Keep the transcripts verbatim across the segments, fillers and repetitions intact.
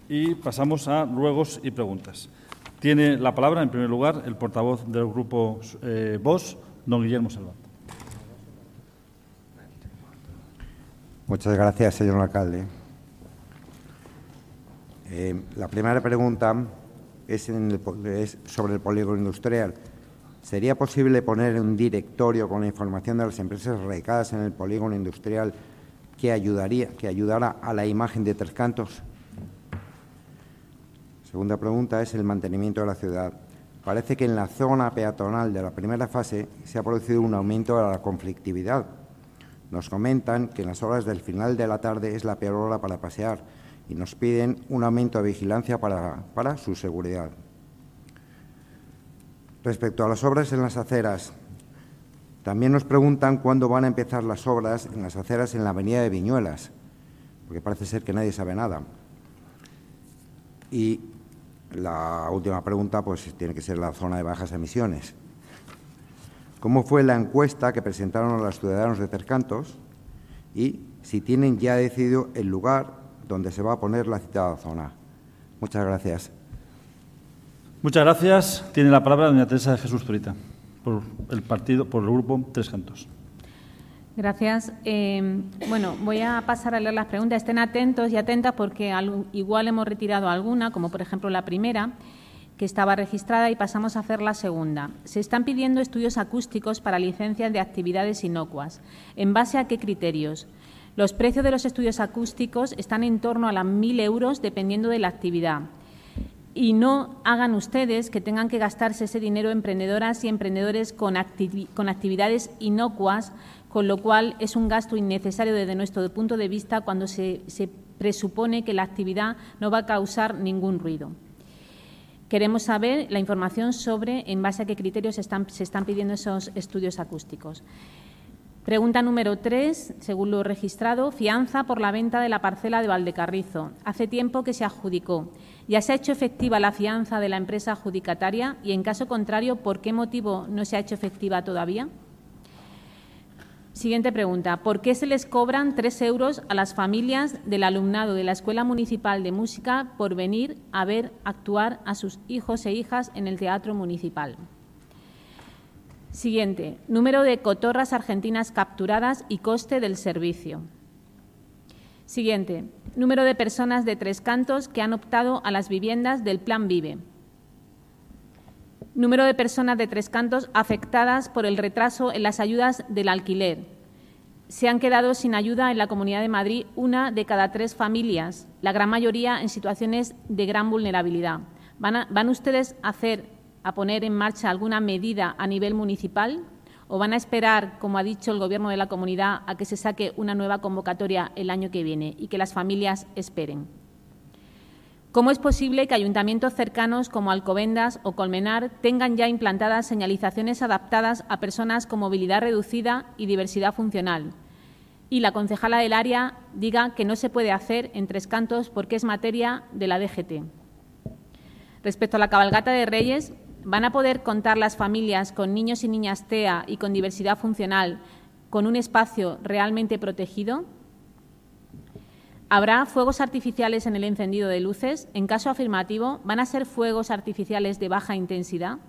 y pasamos a ruegos y preguntas. Tiene la palabra, en primer lugar, el portavoz del Grupo eh, Vox, don Guillermo Salvat. Muchas gracias, señor alcalde. Eh, la primera pregunta es, en el, es sobre el polígono industrial. ¿Sería posible poner un directorio con la información de las empresas radicadas en el polígono industrial que ayudaría, que ayudara a la imagen de Tres Cantos? Segunda pregunta es el mantenimiento de la ciudad. Parece que en la zona peatonal de la primera fase se ha producido un aumento de la conflictividad. Nos comentan que en las horas del final de la tarde es la peor hora para pasear y nos piden un aumento de vigilancia para, para su seguridad. Respecto a las obras en las aceras, también nos preguntan cuándo van a empezar las obras en las aceras en la avenida de Viñuelas, porque parece ser que nadie sabe nada. Y la última pregunta pues tiene que ser la zona de bajas emisiones. ¿Cómo fue la encuesta que presentaron a los ciudadanos de Tres Cantos y si tienen ya decidido el lugar donde se va a poner la citada zona? Muchas gracias. Muchas gracias. Tiene la palabra doña Teresa de Jesús Zurita, por el partido, por el Grupo Tres Cantos. Gracias. Eh, bueno, voy a pasar a leer las preguntas. Estén atentos y atentas porque al, igual hemos retirado alguna, como por ejemplo la primera, que estaba registrada, y pasamos a hacer la segunda. Se están pidiendo estudios acústicos para licencias de actividades inocuas. ¿En base a qué criterios? Los precios de los estudios acústicos están en torno a las mil euros dependiendo de la actividad. Y no hagan ustedes que tengan que gastarse ese dinero emprendedoras y emprendedores con, acti con actividades inocuas, con lo cual es un gasto innecesario desde nuestro punto de vista cuando se, se presupone que la actividad no va a causar ningún ruido. Queremos saber la información sobre en base a qué criterios se están, se están pidiendo esos estudios acústicos. Pregunta número tres, según lo registrado, fianza por la venta de la parcela de Valdecarrizo. Hace tiempo que se adjudicó. ¿Ya se ha hecho efectiva la fianza de la empresa adjudicataria? Y, en caso contrario, ¿por qué motivo no se ha hecho efectiva todavía? Siguiente pregunta. ¿Por qué se les cobran tres euros a las familias del alumnado de la Escuela Municipal de Música por venir a ver actuar a sus hijos e hijas en el Teatro Municipal? Siguiente. Número de cotorras argentinas capturadas y coste del servicio. Siguiente. Número de personas de Tres Cantos que han optado a las viviendas del Plan Vive. Número de personas de Tres Cantos afectadas por el retraso en las ayudas del alquiler. Se han quedado sin ayuda en la Comunidad de Madrid una de cada tres familias, la gran mayoría en situaciones de gran vulnerabilidad. ¿Van, a, van ustedes a, hacer, a poner en marcha alguna medida a nivel municipal o van a esperar, como ha dicho el Gobierno de la Comunidad, a que se saque una nueva convocatoria el año que viene y que las familias esperen? ¿Cómo es posible que ayuntamientos cercanos como Alcobendas o Colmenar tengan ya implantadas señalizaciones adaptadas a personas con movilidad reducida y diversidad funcional? Y la concejala del área diga que no se puede hacer en Tres Cantos porque es materia de la D G T. Respecto a la cabalgata de Reyes, ¿van a poder contar las familias con niños y niñas T E A y con diversidad funcional con un espacio realmente protegido? ¿Habrá fuegos artificiales en el encendido de luces? En caso afirmativo, ¿van a ser fuegos artificiales de baja intensidad?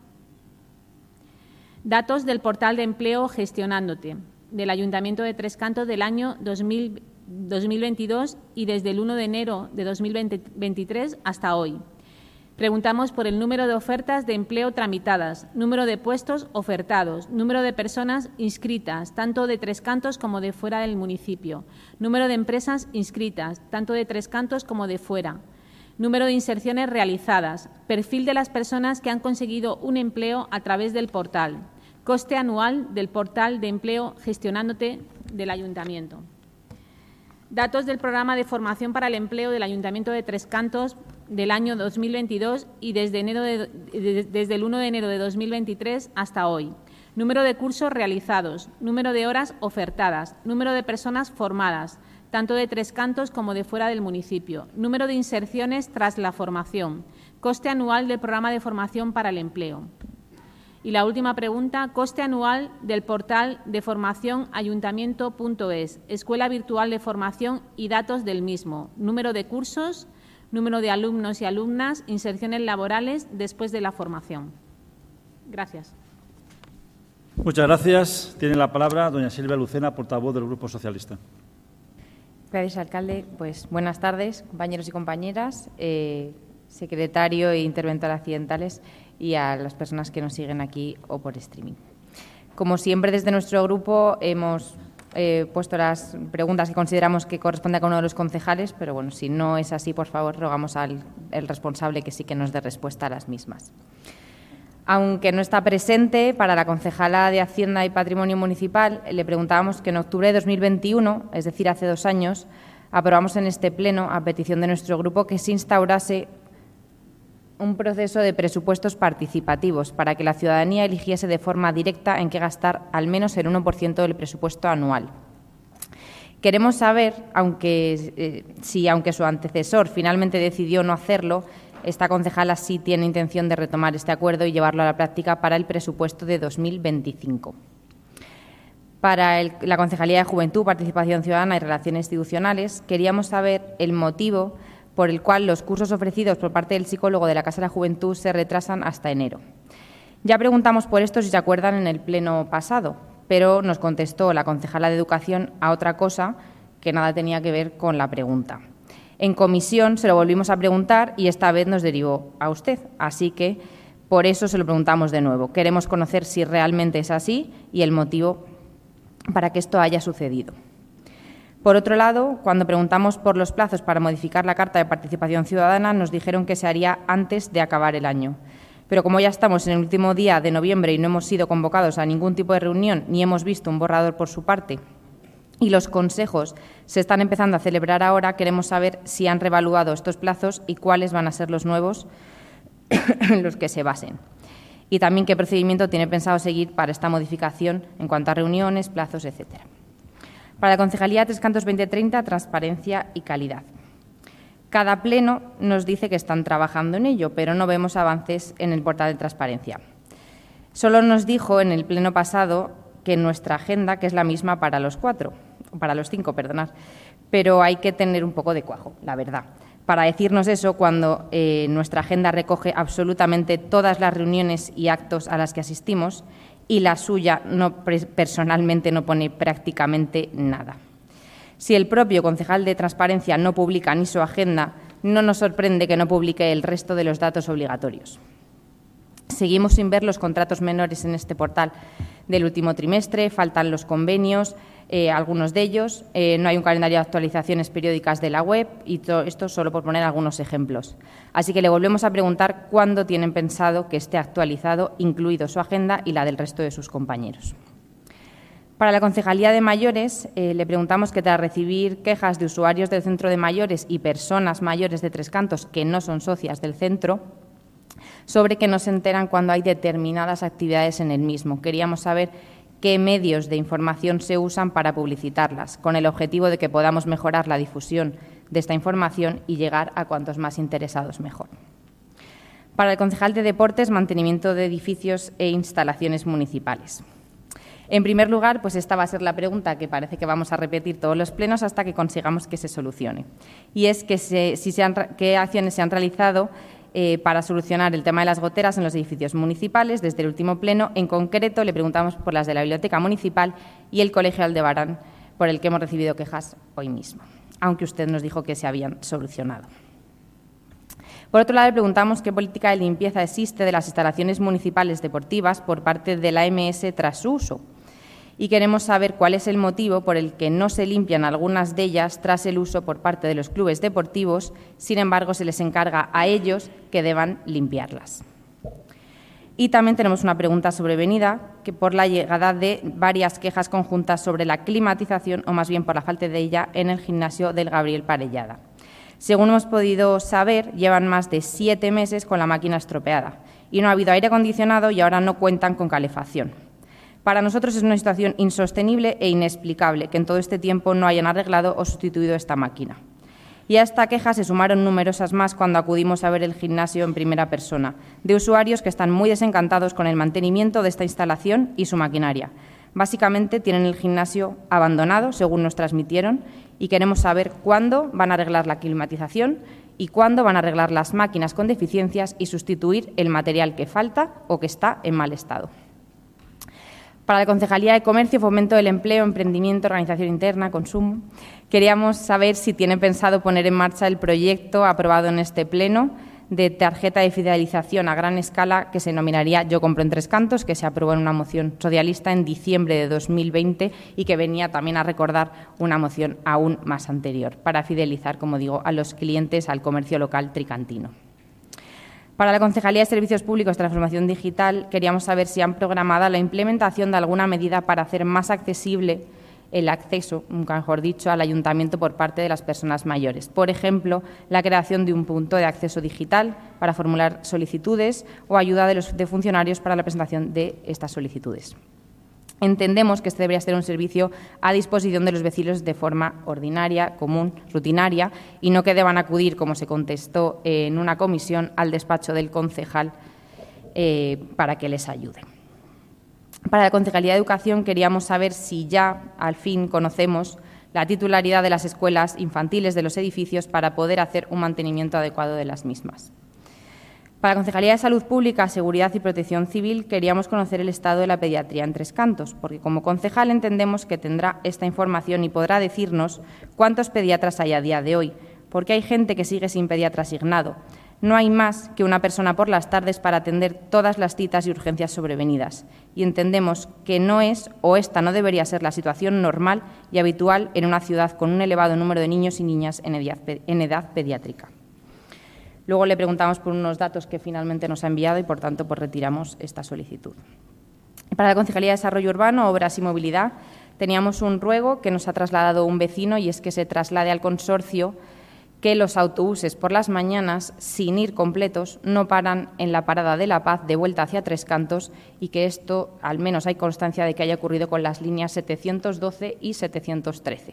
Datos del portal de empleo Gestionándote del Ayuntamiento de Tres Cantos del año dos mil veintidós y desde el uno de enero de dos mil veintitrés hasta hoy. Preguntamos por el número de ofertas de empleo tramitadas, número de puestos ofertados, número de personas inscritas, tanto de Tres Cantos como de fuera del municipio, número de empresas inscritas, tanto de Tres Cantos como de fuera, número de inserciones realizadas, perfil de las personas que han conseguido un empleo a través del portal, coste anual del portal de empleo Gestionándote del Ayuntamiento. Datos del programa de formación para el empleo del Ayuntamiento de Tres Cantos del año dos mil veintidós y desde, enero de, de, desde el uno de enero de dos mil veintitrés hasta hoy. Número de cursos realizados, número de horas ofertadas, número de personas formadas, tanto de Tres Cantos como de fuera del municipio, número de inserciones tras la formación, coste anual del programa de formación para el empleo. Y la última pregunta, coste anual del portal de formación ayuntamiento punto es, escuela virtual de formación y datos del mismo, número de cursos, número de alumnos y alumnas, inserciones laborales después de la formación. Gracias. Muchas gracias. Tiene la palabra doña Silvia Lucena, portavoz del Grupo Socialista. Gracias, alcalde. Pues buenas tardes, compañeros y compañeras, eh, secretario e interventor accidentales y a las personas que nos siguen aquí o por streaming. Como siempre, desde nuestro grupo hemos eh, puesto las preguntas que consideramos que corresponde a cada uno de los concejales, pero bueno, si no es así, por favor, rogamos al el responsable que sí que nos dé respuesta a las mismas. Aunque no está presente, para la concejala de Hacienda y Patrimonio Municipal, le preguntábamos que en octubre de dos mil veintiuno, es decir, hace dos años, aprobamos en este pleno, a petición de nuestro grupo, que se instaurase un proceso de presupuestos participativos para que la ciudadanía eligiese de forma directa en qué gastar al menos el uno por ciento del presupuesto anual. Queremos saber, aunque, eh, si aunque su antecesor finalmente decidió no hacerlo, esta concejala sí tiene intención de retomar este acuerdo y llevarlo a la práctica para el presupuesto de dos mil veinticinco. Para el, la Concejalía de Juventud, Participación Ciudadana y Relaciones Institucionales, queríamos saber el motivo por el cual los cursos ofrecidos por parte del psicólogo de la Casa de la Juventud se retrasan hasta enero. Ya preguntamos por esto, si se acuerdan, en el pleno pasado, pero nos contestó la concejala de Educación a otra cosa que nada tenía que ver con la pregunta. En comisión se lo volvimos a preguntar y esta vez nos derivó a usted. Así que por eso se lo preguntamos de nuevo. Queremos conocer si realmente es así y el motivo para que esto haya sucedido. Por otro lado, cuando preguntamos por los plazos para modificar la Carta de Participación Ciudadana, nos dijeron que se haría antes de acabar el año. Pero como ya estamos en el último día de noviembre y no hemos sido convocados a ningún tipo de reunión ni hemos visto un borrador por su parte, y los consejos se están empezando a celebrar ahora, queremos saber si han reevaluado estos plazos y cuáles van a ser los nuevos en los que se basen. Y también qué procedimiento tiene pensado seguir para esta modificación en cuanto a reuniones, plazos, etcétera. Para la Concejalía Tres Cantos veinte treinta, transparencia y calidad. Cada pleno nos dice que están trabajando en ello, pero no vemos avances en el portal de transparencia. Solo nos dijo en el pleno pasado que nuestra agenda, que es la misma para los cuatro, para los cinco, perdonad, pero hay que tener un poco de cuajo, la verdad, para decirnos eso cuando eh, nuestra agenda recoge absolutamente todas las reuniones y actos a las que asistimos y la suya no, personalmente no pone prácticamente nada. Si el propio concejal de Transparencia no publica ni su agenda, no nos sorprende que no publique el resto de los datos obligatorios. Seguimos sin ver los contratos menores en este portal del último trimestre, faltan los convenios, eh, algunos de ellos, eh, no hay un calendario de actualizaciones periódicas de la web y todo esto solo por poner algunos ejemplos. Así que le volvemos a preguntar cuándo tienen pensado que esté actualizado, incluido su agenda y la del resto de sus compañeros. Para la Concejalía de Mayores, eh, le preguntamos que tras recibir quejas de usuarios del Centro de Mayores y personas mayores de Tres Cantos que no son socias del centro, sobre que no se enteran cuando hay determinadas actividades en el mismo. Queríamos saber qué medios de información se usan para publicitarlas, con el objetivo de que podamos mejorar la difusión de esta información y llegar a cuantos más interesados mejor. Para el concejal de Deportes, mantenimiento de edificios e instalaciones municipales. En primer lugar, pues esta va a ser la pregunta que parece que vamos a repetir todos los plenos hasta que consigamos que se solucione. Y es que se, si se han, qué acciones se han realizado eh, para solucionar el tema de las goteras en los edificios municipales desde el último pleno. En concreto, le preguntamos por las de la Biblioteca Municipal y el Colegio Aldebarán, por el que hemos recibido quejas hoy mismo, aunque usted nos dijo que se habían solucionado. Por otro lado, le preguntamos qué política de limpieza existe de las instalaciones municipales deportivas por parte de la M S tras su uso. Y queremos saber cuál es el motivo por el que no se limpian algunas de ellas tras el uso por parte de los clubes deportivos, sin embargo, se les encarga a ellos que deban limpiarlas. Y también tenemos una pregunta sobrevenida, que por la llegada de varias quejas conjuntas sobre la climatización, o más bien por la falta de ella, en el gimnasio del Gabriel Parellada. Según hemos podido saber, llevan más de siete meses con la máquina estropeada y no ha habido aire acondicionado y ahora no cuentan con calefacción. Para nosotros es una situación insostenible e inexplicable que en todo este tiempo no hayan arreglado o sustituido esta máquina. Y a esta queja se sumaron numerosas más cuando acudimos a ver el gimnasio en primera persona, de usuarios que están muy desencantados con el mantenimiento de esta instalación y su maquinaria. Básicamente tienen el gimnasio abandonado, según nos transmitieron, y queremos saber cuándo van a arreglar la climatización y cuándo van a arreglar las máquinas con deficiencias y sustituir el material que falta o que está en mal estado. Para la Concejalía de Comercio, Fomento del Empleo, Emprendimiento, Organización Interna, Consumo, queríamos saber si tienen pensado poner en marcha el proyecto aprobado en este Pleno de tarjeta de fidelización a gran escala que se denominaría Yo compro en Tres Cantos, que se aprobó en una moción socialista en diciembre de dos mil veinte y que venía también a recordar una moción aún más anterior para fidelizar, como digo, a los clientes al comercio local tricantino. Para la Concejalía de Servicios Públicos de Transformación Digital, queríamos saber si han programado la implementación de alguna medida para hacer más accesible el acceso, nunca mejor dicho, al ayuntamiento por parte de las personas mayores. Por ejemplo, la creación de un punto de acceso digital para formular solicitudes o ayuda de los de funcionarios para la presentación de estas solicitudes. Entendemos que este debería ser un servicio a disposición de los vecinos de forma ordinaria, común, rutinaria y no que deban acudir, como se contestó en una comisión, al despacho del concejal eh, para que les ayude. Para la Concejalía de Educación queríamos saber si ya, al fin, conocemos la titularidad de las escuelas infantiles de los edificios para poder hacer un mantenimiento adecuado de las mismas. Para la Concejalía de Salud Pública, Seguridad y Protección Civil queríamos conocer el estado de la pediatría en Tres Cantos, porque como concejal entendemos que tendrá esta información y podrá decirnos cuántos pediatras hay a día de hoy, porque hay gente que sigue sin pediatra asignado. No hay más que una persona por las tardes para atender todas las citas y urgencias sobrevenidas. Y entendemos que no es o esta no debería ser la situación normal y habitual en una ciudad con un elevado número de niños y niñas en edad, en edad pediátrica. Luego le preguntamos por unos datos que finalmente nos ha enviado y, por tanto, pues retiramos esta solicitud. Para la Concejalía de Desarrollo Urbano, Obras y Movilidad, teníamos un ruego que nos ha trasladado un vecino y es que se traslade al consorcio que los autobuses por las mañanas, sin ir completos, no paran en la parada de La Paz de vuelta hacia Tres Cantos y que esto, al menos hay constancia de que haya ocurrido con las líneas setecientos doce y setecientos trece.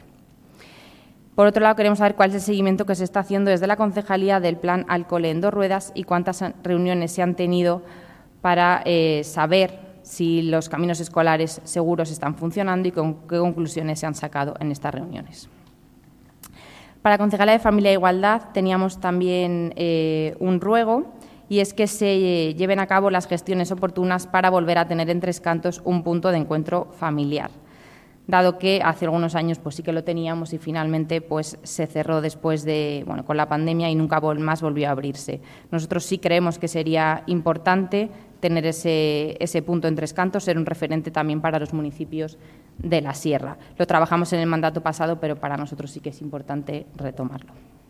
Por otro lado, queremos saber cuál es el seguimiento que se está haciendo desde la Concejalía del Plan al Cole en dos ruedas y cuántas reuniones se han tenido para eh, saber si los caminos escolares seguros están funcionando y con qué conclusiones se han sacado en estas reuniones. Para la Concejalía de Familia e Igualdad teníamos también eh, un ruego y es que se eh, lleven a cabo las gestiones oportunas para volver a tener en Tres Cantos un punto de encuentro familiar, dado que hace algunos años pues sí que lo teníamos y finalmente pues se cerró después de bueno con la pandemia y nunca más volvió a abrirse. Nosotros sí creemos que sería importante tener ese, ese punto en Tres Cantos, ser un referente también para los municipios de la Sierra. Lo trabajamos en el mandato pasado, pero para nosotros sí que es importante retomarlo.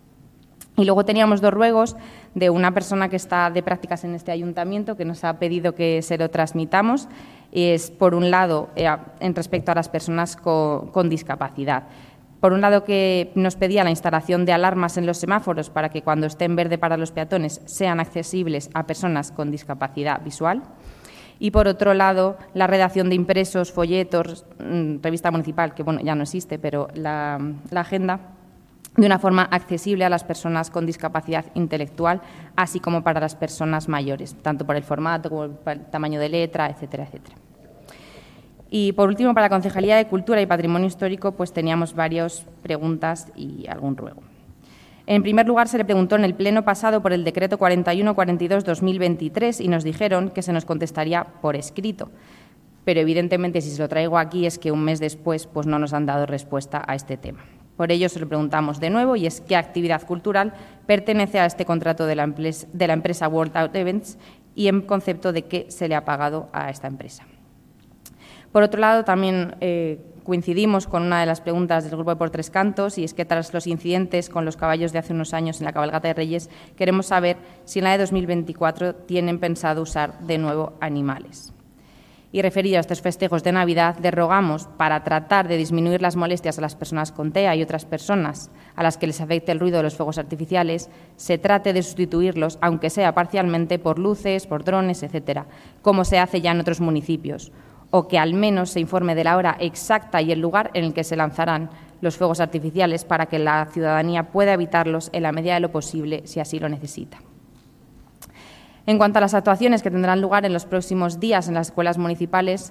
Y luego teníamos dos ruegos de una persona que está de prácticas en este ayuntamiento que nos ha pedido que se lo transmitamos. Es, por un lado, eh, en respecto a las personas con, con discapacidad. Por un lado, que nos pedía la instalación de alarmas en los semáforos para que cuando esté en verde para los peatones sean accesibles a personas con discapacidad visual. Y, por otro lado, la redacción de impresos, folletos, revista municipal, que bueno, ya no existe, pero la, la agenda, de una forma accesible a las personas con discapacidad intelectual, así como para las personas mayores, tanto por el formato como por el tamaño de letra, etcétera, etcétera. Y, por último, para la Concejalía de Cultura y Patrimonio Histórico, pues teníamos varias preguntas y algún ruego. En primer lugar, se le preguntó en el pleno pasado por el decreto cuarenta y uno cuarenta y dos barra dos mil veintitrés y nos dijeron que se nos contestaría por escrito. Pero, evidentemente, si se lo traigo aquí es que un mes después pues, no nos han dado respuesta a este tema. Por ello, se lo preguntamos de nuevo y es qué actividad cultural pertenece a este contrato de la, de la empresa World Out Events y en concepto de qué se le ha pagado a esta empresa. Por otro lado, también eh, coincidimos con una de las preguntas del Grupo de Por Tres Cantos y es que tras los incidentes con los caballos de hace unos años en la cabalgata de Reyes, queremos saber si en la de dos mil veinticuatro tienen pensado usar de nuevo animales. Y referido a estos festejos de Navidad, les rogamos, para tratar de disminuir las molestias a las personas con T E A y otras personas a las que les afecte el ruido de los fuegos artificiales, se trate de sustituirlos, aunque sea parcialmente, por luces, por drones, etcétera, como se hace ya en otros municipios, o que al menos se informe de la hora exacta y el lugar en el que se lanzarán los fuegos artificiales para que la ciudadanía pueda evitarlos en la medida de lo posible si así lo necesita. En cuanto a las actuaciones que tendrán lugar en los próximos días en las escuelas municipales,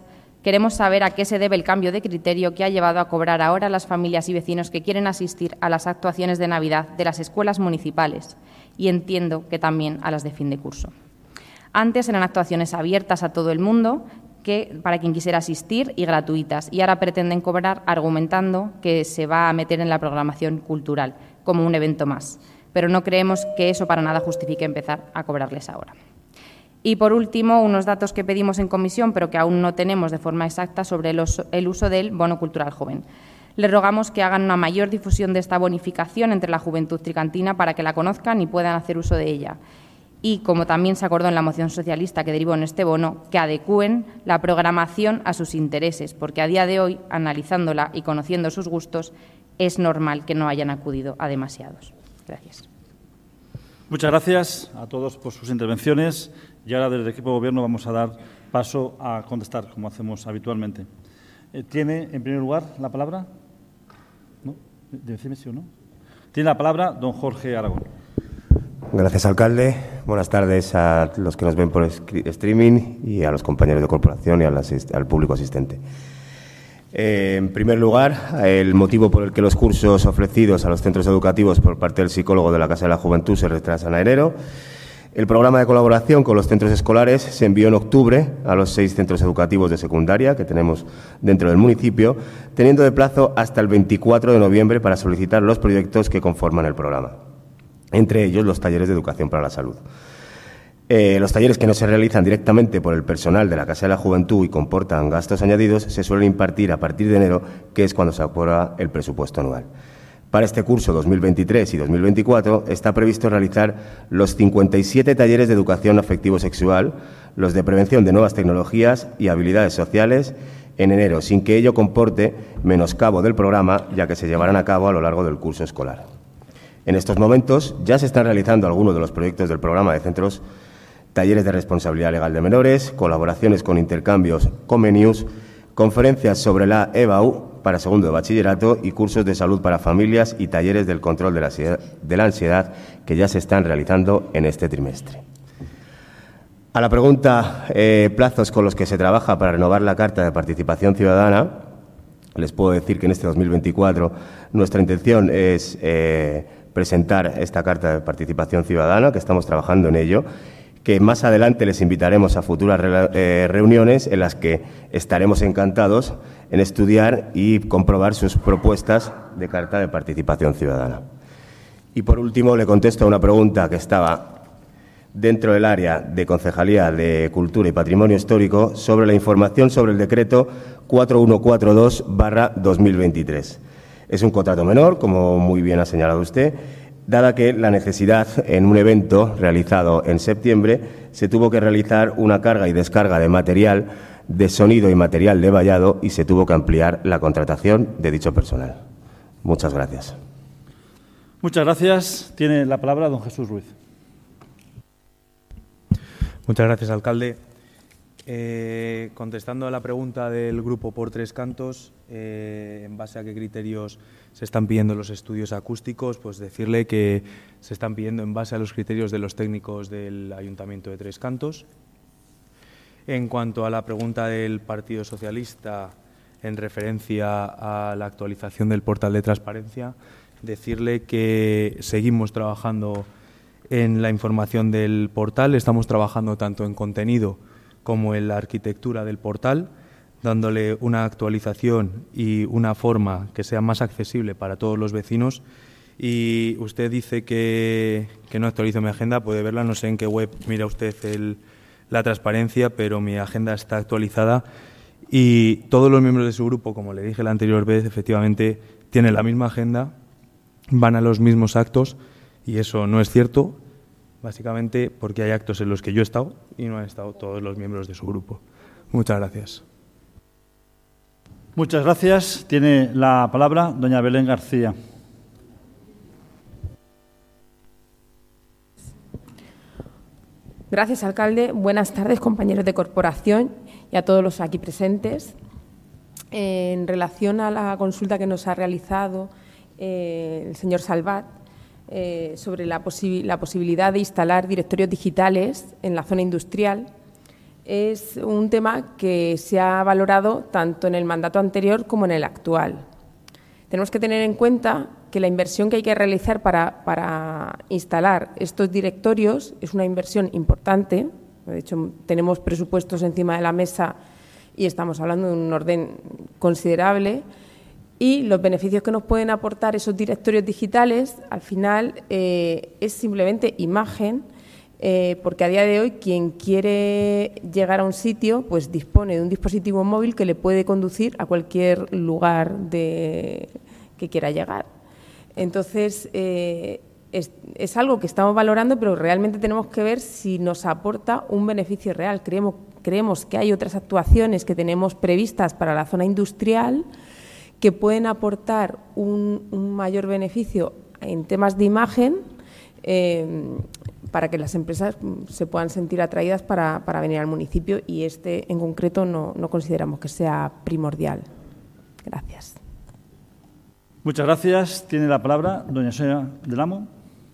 Queremos saber a qué se debe el cambio de criterio que ha llevado a cobrar ahora a las familias y vecinos que quieren asistir a las actuaciones de Navidad de las escuelas municipales y entiendo que también a las de fin de curso. Antes eran actuaciones abiertas a todo el mundo, que para quien quisiera asistir y gratuitas, y ahora pretenden cobrar argumentando que se va a meter en la programación cultural como un evento más, pero no creemos que eso para nada justifique empezar a cobrarles ahora. Y, por último, unos datos que pedimos en comisión, pero que aún no tenemos de forma exacta, sobre el uso, el uso del bono cultural joven. Les rogamos que hagan una mayor difusión de esta bonificación entre la juventud tricantina para que la conozcan y puedan hacer uso de ella. Y, como también se acordó en la moción socialista que derivó en este bono, que adecúen la programación a sus intereses, porque a día de hoy, analizándola y conociendo sus gustos, es normal que no hayan acudido a demasiados. Gracias. Muchas gracias a todos por sus intervenciones. Y ahora, desde el equipo de Gobierno, vamos a dar paso a contestar, como hacemos habitualmente. Eh, ¿Tiene, en primer lugar, la palabra? ¿No? Decime sí o no. Tiene la palabra don Jorge Aragón. Gracias, alcalde. Buenas tardes a los que nos ven por streaming y a los compañeros de corporación y al público asistente. Eh, en primer lugar, el motivo por el que los cursos ofrecidos a los centros educativos por parte del psicólogo de la Casa de la Juventud se retrasan a enero. El programa de colaboración con los centros escolares se envió en octubre a los seis centros educativos de secundaria que tenemos dentro del municipio, teniendo de plazo hasta el veinticuatro de noviembre para solicitar los proyectos que conforman el programa, entre ellos los talleres de educación para la salud. Eh, los talleres que no se realizan directamente por el personal de la Casa de la Juventud y comportan gastos añadidos se suelen impartir a partir de enero, que es cuando se aprueba el presupuesto anual. Para este curso dos mil veintitrés y dos mil veinticuatro está previsto realizar los cincuenta y siete talleres de educación afectivo-sexual, los de prevención de nuevas tecnologías y habilidades sociales en enero, sin que ello comporte menoscabo del programa, ya que se llevarán a cabo a lo largo del curso escolar. En estos momentos ya se están realizando algunos de los proyectos del programa de centros, talleres de responsabilidad legal de menores, colaboraciones con intercambios, convenios, conferencias sobre la E B A U para segundo de bachillerato y cursos de salud para familias y talleres del control de la ansiedad, de la ansiedad que ya se están realizando en este trimestre. A la pregunta, eh, plazos con los que se trabaja para renovar la Carta de Participación Ciudadana, les puedo decir que en este dos mil veinticuatro nuestra intención es eh, presentar esta Carta de Participación Ciudadana, que estamos trabajando en ello, que más adelante les invitaremos a futuras re, eh, reuniones en las que estaremos encantados en estudiar y comprobar sus propuestas de Carta de Participación Ciudadana. Y, por último, le contesto a una pregunta que estaba dentro del área de Concejalía de Cultura y Patrimonio Histórico sobre la información sobre el decreto cuatro mil ciento cuarenta y dos barra dos mil veintitrés. Es un contrato menor, como muy bien ha señalado usted, dada que la necesidad en un evento realizado en septiembre se tuvo que realizar una carga y descarga de material de sonido y material de vallado y se tuvo que ampliar la contratación de dicho personal. Muchas gracias. Muchas gracias. Tiene la palabra don Jesús Ruiz. Muchas gracias, alcalde. Eh, contestando a la pregunta del grupo por tres cantos, eh, en base a qué criterios se están pidiendo los estudios acústicos, pues decirle que se están pidiendo en base a los criterios de los técnicos del Ayuntamiento de Tres Cantos. En cuanto a la pregunta del Partido Socialista en referencia a la actualización del portal de transparencia, decirle que seguimos trabajando en la información del portal, estamos trabajando tanto en contenido como en la arquitectura del portal, dándole una actualización y una forma que sea más accesible para todos los vecinos. Y usted dice que, que no actualizo mi agenda, puede verla, no sé en qué web mira usted el, la transparencia, pero mi agenda está actualizada y todos los miembros de su grupo, como le dije la anterior vez, efectivamente tienen la misma agenda, van a los mismos actos y eso no es cierto, básicamente porque hay actos en los que yo he estado y no han estado todos los miembros de su grupo. Muchas gracias. Muchas gracias. Tiene la palabra doña Belén García. Gracias, alcalde. Buenas tardes, compañeros de corporación y a todos los aquí presentes. Eh, en relación a la consulta que nos ha realizado eh, el señor Salvat, Eh, sobre la, posi la posibilidad de instalar directorios digitales en la zona industrial. es un tema que se ha valorado tanto en el mandato anterior como en el actual. Tenemos que tener en cuenta que la inversión que hay que realizar para, para instalar estos directorios es una inversión importante. De hecho, tenemos presupuestos encima de la mesa y estamos hablando de un orden considerable. Y los beneficios que nos pueden aportar esos directorios digitales, al final, eh, es simplemente imagen, eh, porque a día de hoy quien quiere llegar a un sitio pues dispone de un dispositivo móvil que le puede conducir a cualquier lugar de, que quiera llegar. Entonces, eh, es, es algo que estamos valorando, pero realmente tenemos que ver si nos aporta un beneficio real. Creemos, creemos que hay otras actuaciones que tenemos previstas para la zona industrial que pueden aportar un, un mayor beneficio en temas de imagen eh, para que las empresas se puedan sentir atraídas para, para venir al municipio, y este en concreto no, no consideramos que sea primordial. Gracias. Muchas gracias. Tiene la palabra doña Sonia del Amo.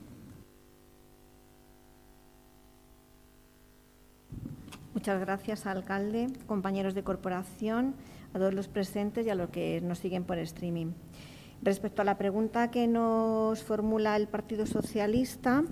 Muchas gracias, alcalde, compañeros de corporación, a todos los presentes y a los que nos siguen por streaming. Respecto a la pregunta que nos formula el Partido Socialista,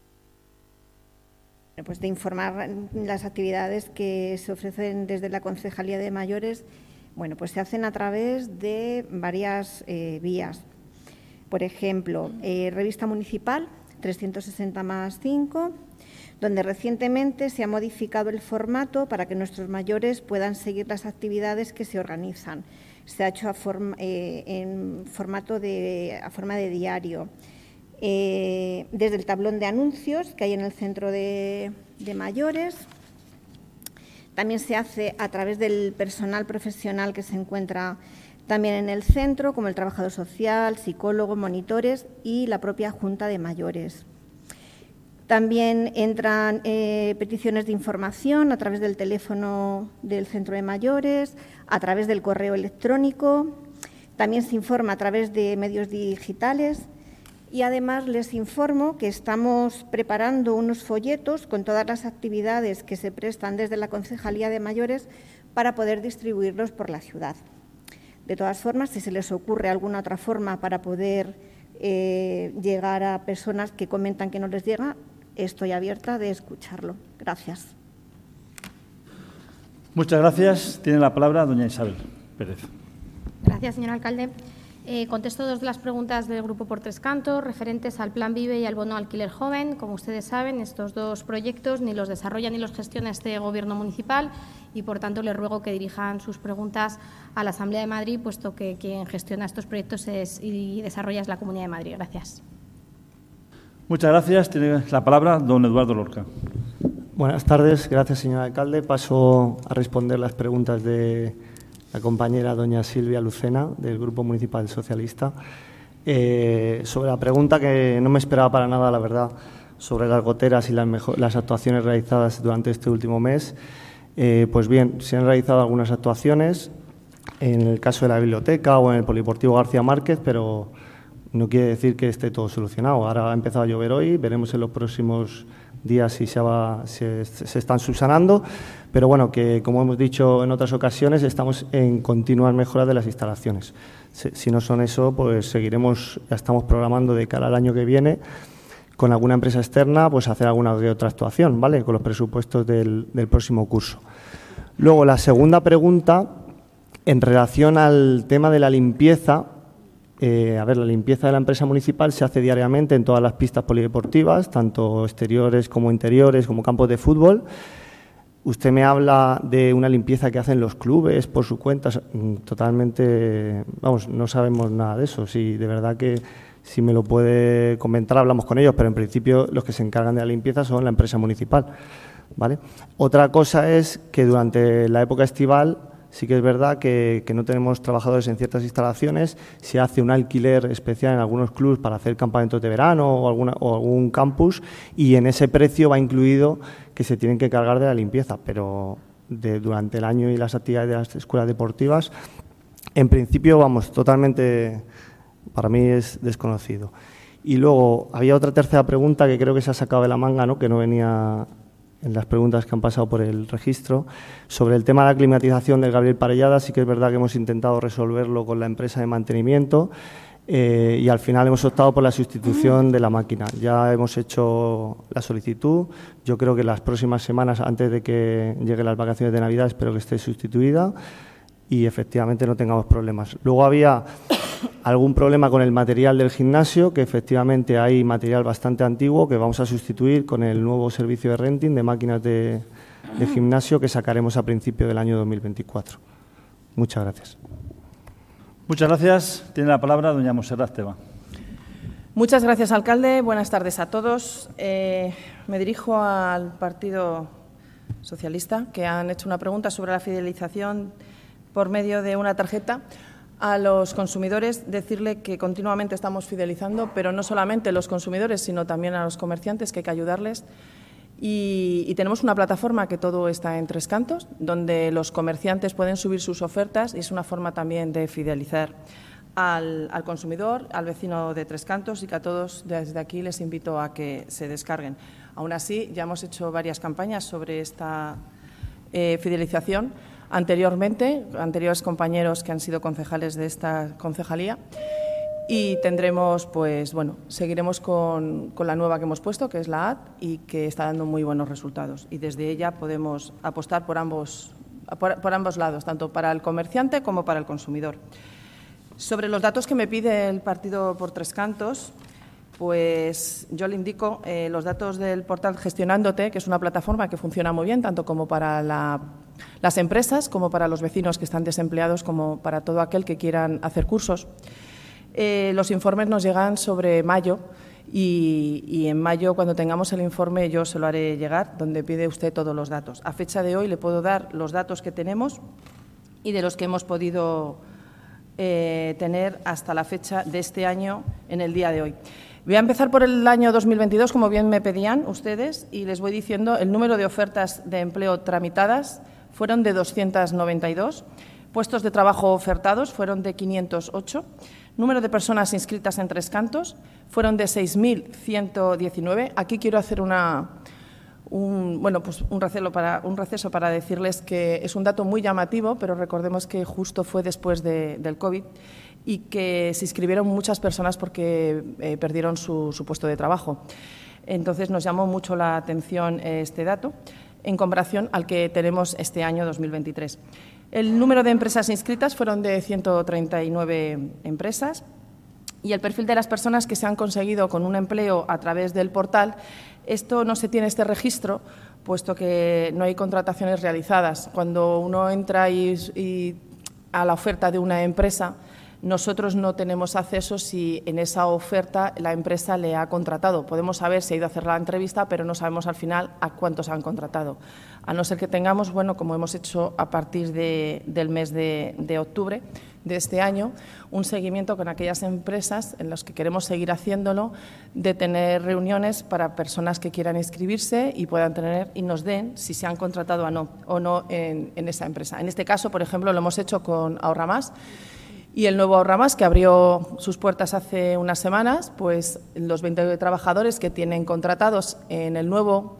pues de informar las actividades que se ofrecen desde la Concejalía de Mayores, bueno, pues se hacen a través de varias eh, vías. Por ejemplo, eh, revista municipal trescientos sesenta más cinco, donde recientemente se ha modificado el formato para que nuestros mayores puedan seguir las actividades que se organizan. Se ha hecho a forma, eh, en formato de, a forma de diario. Eh, desde el tablón de anuncios que hay en el centro de, de mayores. También se hace a través del personal profesional que se encuentra también en el centro, como el trabajador social, psicólogo, monitores y la propia Junta de Mayores. También entran eh, peticiones de información a través del teléfono del centro de mayores, a través del correo electrónico. También se informa a través de medios digitales. Y además les informo que estamos preparando unos folletos con todas las actividades que se prestan desde la Concejalía de Mayores para poder distribuirlos por la ciudad. De todas formas, si se les ocurre alguna otra forma para poder eh, llegar a personas que comentan que no les llega, estoy abierta de escucharlo. Gracias. Muchas gracias. Tiene la palabra doña Isabel Pérez. Gracias, señor alcalde. Eh, contesto dos de las preguntas del Grupo por Tres Cantos referentes al Plan Vive y al bono alquiler joven. Como ustedes saben, estos dos proyectos ni los desarrolla ni los gestiona este Gobierno municipal y, por tanto, les ruego que dirijan sus preguntas a la Asamblea de Madrid, puesto que quien gestiona estos proyectos es, y desarrolla es la Comunidad de Madrid. Gracias. Muchas gracias. Tiene la palabra don Eduardo Lorca. Buenas tardes. Gracias, señor alcalde. Paso a responder las preguntas de la compañera doña Silvia Lucena, del Grupo Municipal Socialista. Eh, sobre la pregunta que no me esperaba para nada, la verdad, sobre las goteras y las, mejor, las actuaciones realizadas durante este último mes. Eh, pues bien, se han realizado algunas actuaciones en el caso de la biblioteca o en el Polideportivo García Márquez, pero no quiere decir que esté todo solucionado. Ahora ha empezado a llover hoy, veremos en los próximos días si se, va, se, se están subsanando, pero bueno, que como hemos dicho en otras ocasiones, estamos en continuas mejoras de las instalaciones. Si, si no son eso, pues seguiremos, ya estamos programando de cara al año que viene, con alguna empresa externa, pues hacer alguna de otra actuación, ¿vale?, con los presupuestos del, del próximo curso. Luego, la segunda pregunta, en relación al tema de la limpieza. Eh, a ver, la limpieza de la empresa municipal se hace diariamente en todas las pistas polideportivas, tanto exteriores como interiores, como campos de fútbol. Usted me habla de una limpieza que hacen los clubes por su cuenta. Totalmente, vamos, no sabemos nada de eso. Sí, de verdad que si me lo puede comentar, hablamos con ellos, pero en principio los que se encargan de la limpieza son la empresa municipal, ¿vale? Otra cosa es que durante la época estival sí que es verdad que, que no tenemos trabajadores en ciertas instalaciones, se hace un alquiler especial en algunos clubes para hacer campamentos de verano o, alguna, o algún campus, y en ese precio va incluido que se tienen que cargar de la limpieza, pero de, durante el año y las actividades de las escuelas deportivas, en principio, vamos, totalmente, para mí es desconocido. Y luego había otra tercera pregunta que creo que se ha sacado de la manga, ¿no?, que no venía en las preguntas que han pasado por el registro. Sobre el tema de la climatización del Gabriel Parellada, sí que es verdad que hemos intentado resolverlo con la empresa de mantenimiento eh, y al final hemos optado por la sustitución de la máquina. Ya hemos hecho la solicitud. Yo creo que las próximas semanas, antes de que lleguen las vacaciones de Navidad, espero que esté sustituida y efectivamente no tengamos problemas. Luego había algún problema con el material del gimnasio, que efectivamente hay material bastante antiguo que vamos a sustituir con el nuevo servicio de renting de máquinas de, de gimnasio que sacaremos a principio del año dos mil veinticuatro. Muchas gracias. Muchas gracias. Tiene la palabra doña Montserrat Teba. Muchas gracias, alcalde. Buenas tardes a todos. Eh, me dirijo al Partido Socialista, que han hecho una pregunta sobre la fidelización por medio de una tarjeta. A los consumidores, decirle que continuamente estamos fidelizando, pero no solamente los consumidores, sino también a los comerciantes, que hay que ayudarles. Y, y tenemos una plataforma que todo está en Tres Cantos, donde los comerciantes pueden subir sus ofertas y es una forma también de fidelizar al, al consumidor, al vecino de Tres Cantos, y que a todos desde aquí les invito a que se descarguen. Aún así, ya hemos hecho varias campañas sobre esta eh, fidelización anteriormente, anteriores compañeros que han sido concejales de esta concejalía, y tendremos, pues bueno, seguiremos con, con la nueva que hemos puesto, que es la A D y que está dando muy buenos resultados. Y desde ella podemos apostar por ambos, por, por ambos lados, tanto para el comerciante como para el consumidor. Sobre los datos que me pide el Partido por Tres Cantos, pues yo le indico eh, los datos del portal Gestionándote, que es una plataforma que funciona muy bien, tanto como para la, las empresas, como para los vecinos que están desempleados, como para todo aquel que quieran hacer cursos. Eh, los informes nos llegan sobre mayo y, y en mayo, cuando tengamos el informe, yo se lo haré llegar, donde pide usted todos los datos. A fecha de hoy le puedo dar los datos que tenemos y de los que hemos podido eh, tener hasta la fecha de este año, en el día de hoy. Voy a empezar por el año dos mil veintidós, como bien me pedían ustedes, y les voy diciendo el número de ofertas de empleo tramitadas fueron de doscientos noventa y dos, puestos de trabajo ofertados fueron de quinientos ocho, número de personas inscritas en Tres Cantos fueron de seis mil ciento diecinueve. Aquí quiero hacer una, un, bueno, pues un, receso para, un receso para decirles que es un dato muy llamativo, pero recordemos que justo fue después de, del COVID y que se inscribieron muchas personas porque eh, perdieron su, su puesto de trabajo. Entonces, nos llamó mucho la atención este dato en comparación al que tenemos este año dos mil veintitrés. El número de empresas inscritas fueron de ciento treinta y nueve empresas y el perfil de las personas que se han conseguido con un empleo a través del portal, esto no se tiene este registro, puesto que no hay contrataciones realizadas. Cuando uno entra y, y a la oferta de una empresa, nosotros no tenemos acceso si en esa oferta la empresa le ha contratado. Podemos saber si ha ido a hacer la entrevista, pero no sabemos al final a cuántos han contratado. A no ser que tengamos, bueno, como hemos hecho a partir de, del mes de, de octubre de este año, un seguimiento con aquellas empresas en las que queremos seguir haciéndolo, de tener reuniones para personas que quieran inscribirse y puedan tener y nos den si se han contratado o no, o no en, en esa empresa. En este caso, por ejemplo, lo hemos hecho con Ahorra Más. Y el nuevo Ahorra Más, que abrió sus puertas hace unas semanas, pues los veinte trabajadores que tienen contratados en el nuevo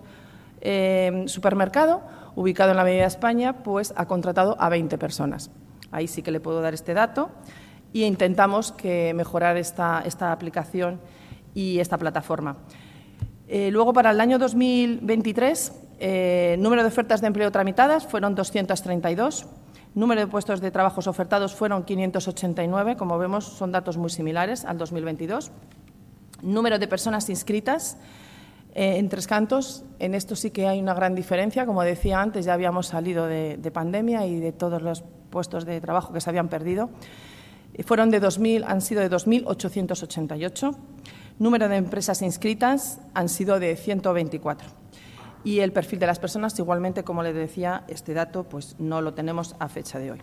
eh, supermercado, ubicado en la Avenida España, pues ha contratado a veinte personas. Ahí sí que le puedo dar este dato y intentamos que mejorar esta, esta aplicación y esta plataforma. Eh, luego, para el año dos mil veintitrés, el eh, número de ofertas de empleo tramitadas fueron doscientos treinta y dos. Número de puestos de trabajos ofertados fueron quinientos ochenta y nueve, como vemos son datos muy similares al dos mil veintidós. Número de personas inscritas eh, en Tres Cantos, en esto sí que hay una gran diferencia. Como decía antes, ya habíamos salido de, de pandemia y de todos los puestos de trabajo que se habían perdido. Fueron de dos mil, han sido de dos mil ochocientos ochenta y ocho. Número de empresas inscritas han sido de ciento veinticuatro. Y el perfil de las personas, igualmente, como les decía, este dato pues no lo tenemos a fecha de hoy.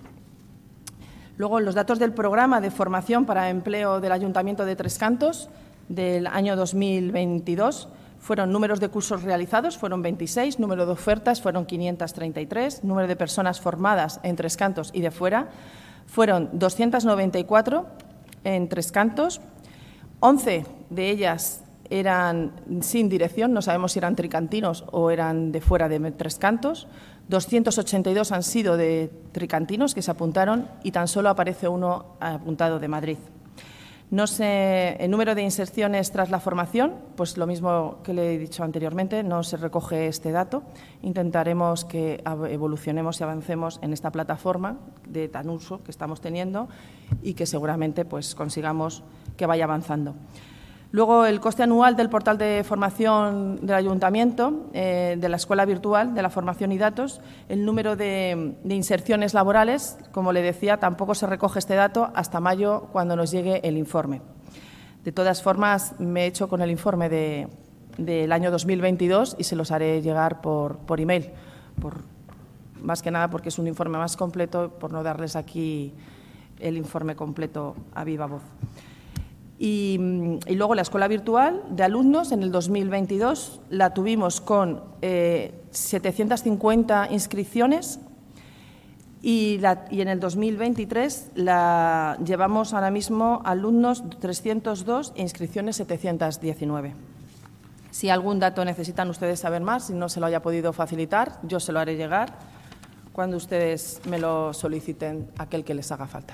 Luego, los datos del programa de formación para empleo del Ayuntamiento de Tres Cantos del año dos mil veintidós fueron números de cursos realizados, fueron veintiséis, número de ofertas fueron quinientos treinta y tres, número de personas formadas en Tres Cantos y de fuera fueron doscientos noventa y cuatro en Tres Cantos, once de ellas eran sin dirección, no sabemos si eran tricantinos o eran de fuera de Tres Cantos. doscientos ochenta y dos han sido de tricantinos que se apuntaron y tan solo aparece uno apuntado de Madrid. No sé, el número de inserciones tras la formación, pues lo mismo que le he dicho anteriormente, no se recoge este dato. Intentaremos que evolucionemos y avancemos en esta plataforma de tan uso que estamos teniendo y que seguramente pues, consigamos que vaya avanzando. Luego, el coste anual del portal de formación del Ayuntamiento, eh, de la Escuela Virtual de la Formación y Datos, el número de, de inserciones laborales, como le decía, tampoco se recoge este dato hasta mayo, cuando nos llegue el informe. De todas formas, me he hecho con el informe de, del año dos mil veintidós y se los haré llegar por, por email, por, más que nada porque es un informe más completo, por no darles aquí el informe completo a viva voz. Y, y luego la escuela virtual de alumnos en el dos mil veintidós la tuvimos con eh, setecientas cincuenta inscripciones y, la, y en el dos mil veintitrés la llevamos ahora mismo alumnos trescientos dos e inscripciones setecientas diecinueve. Si algún dato necesitan ustedes saber más, si no se lo haya podido facilitar, yo se lo haré llegar cuando ustedes me lo soliciten, aquel que les haga falta.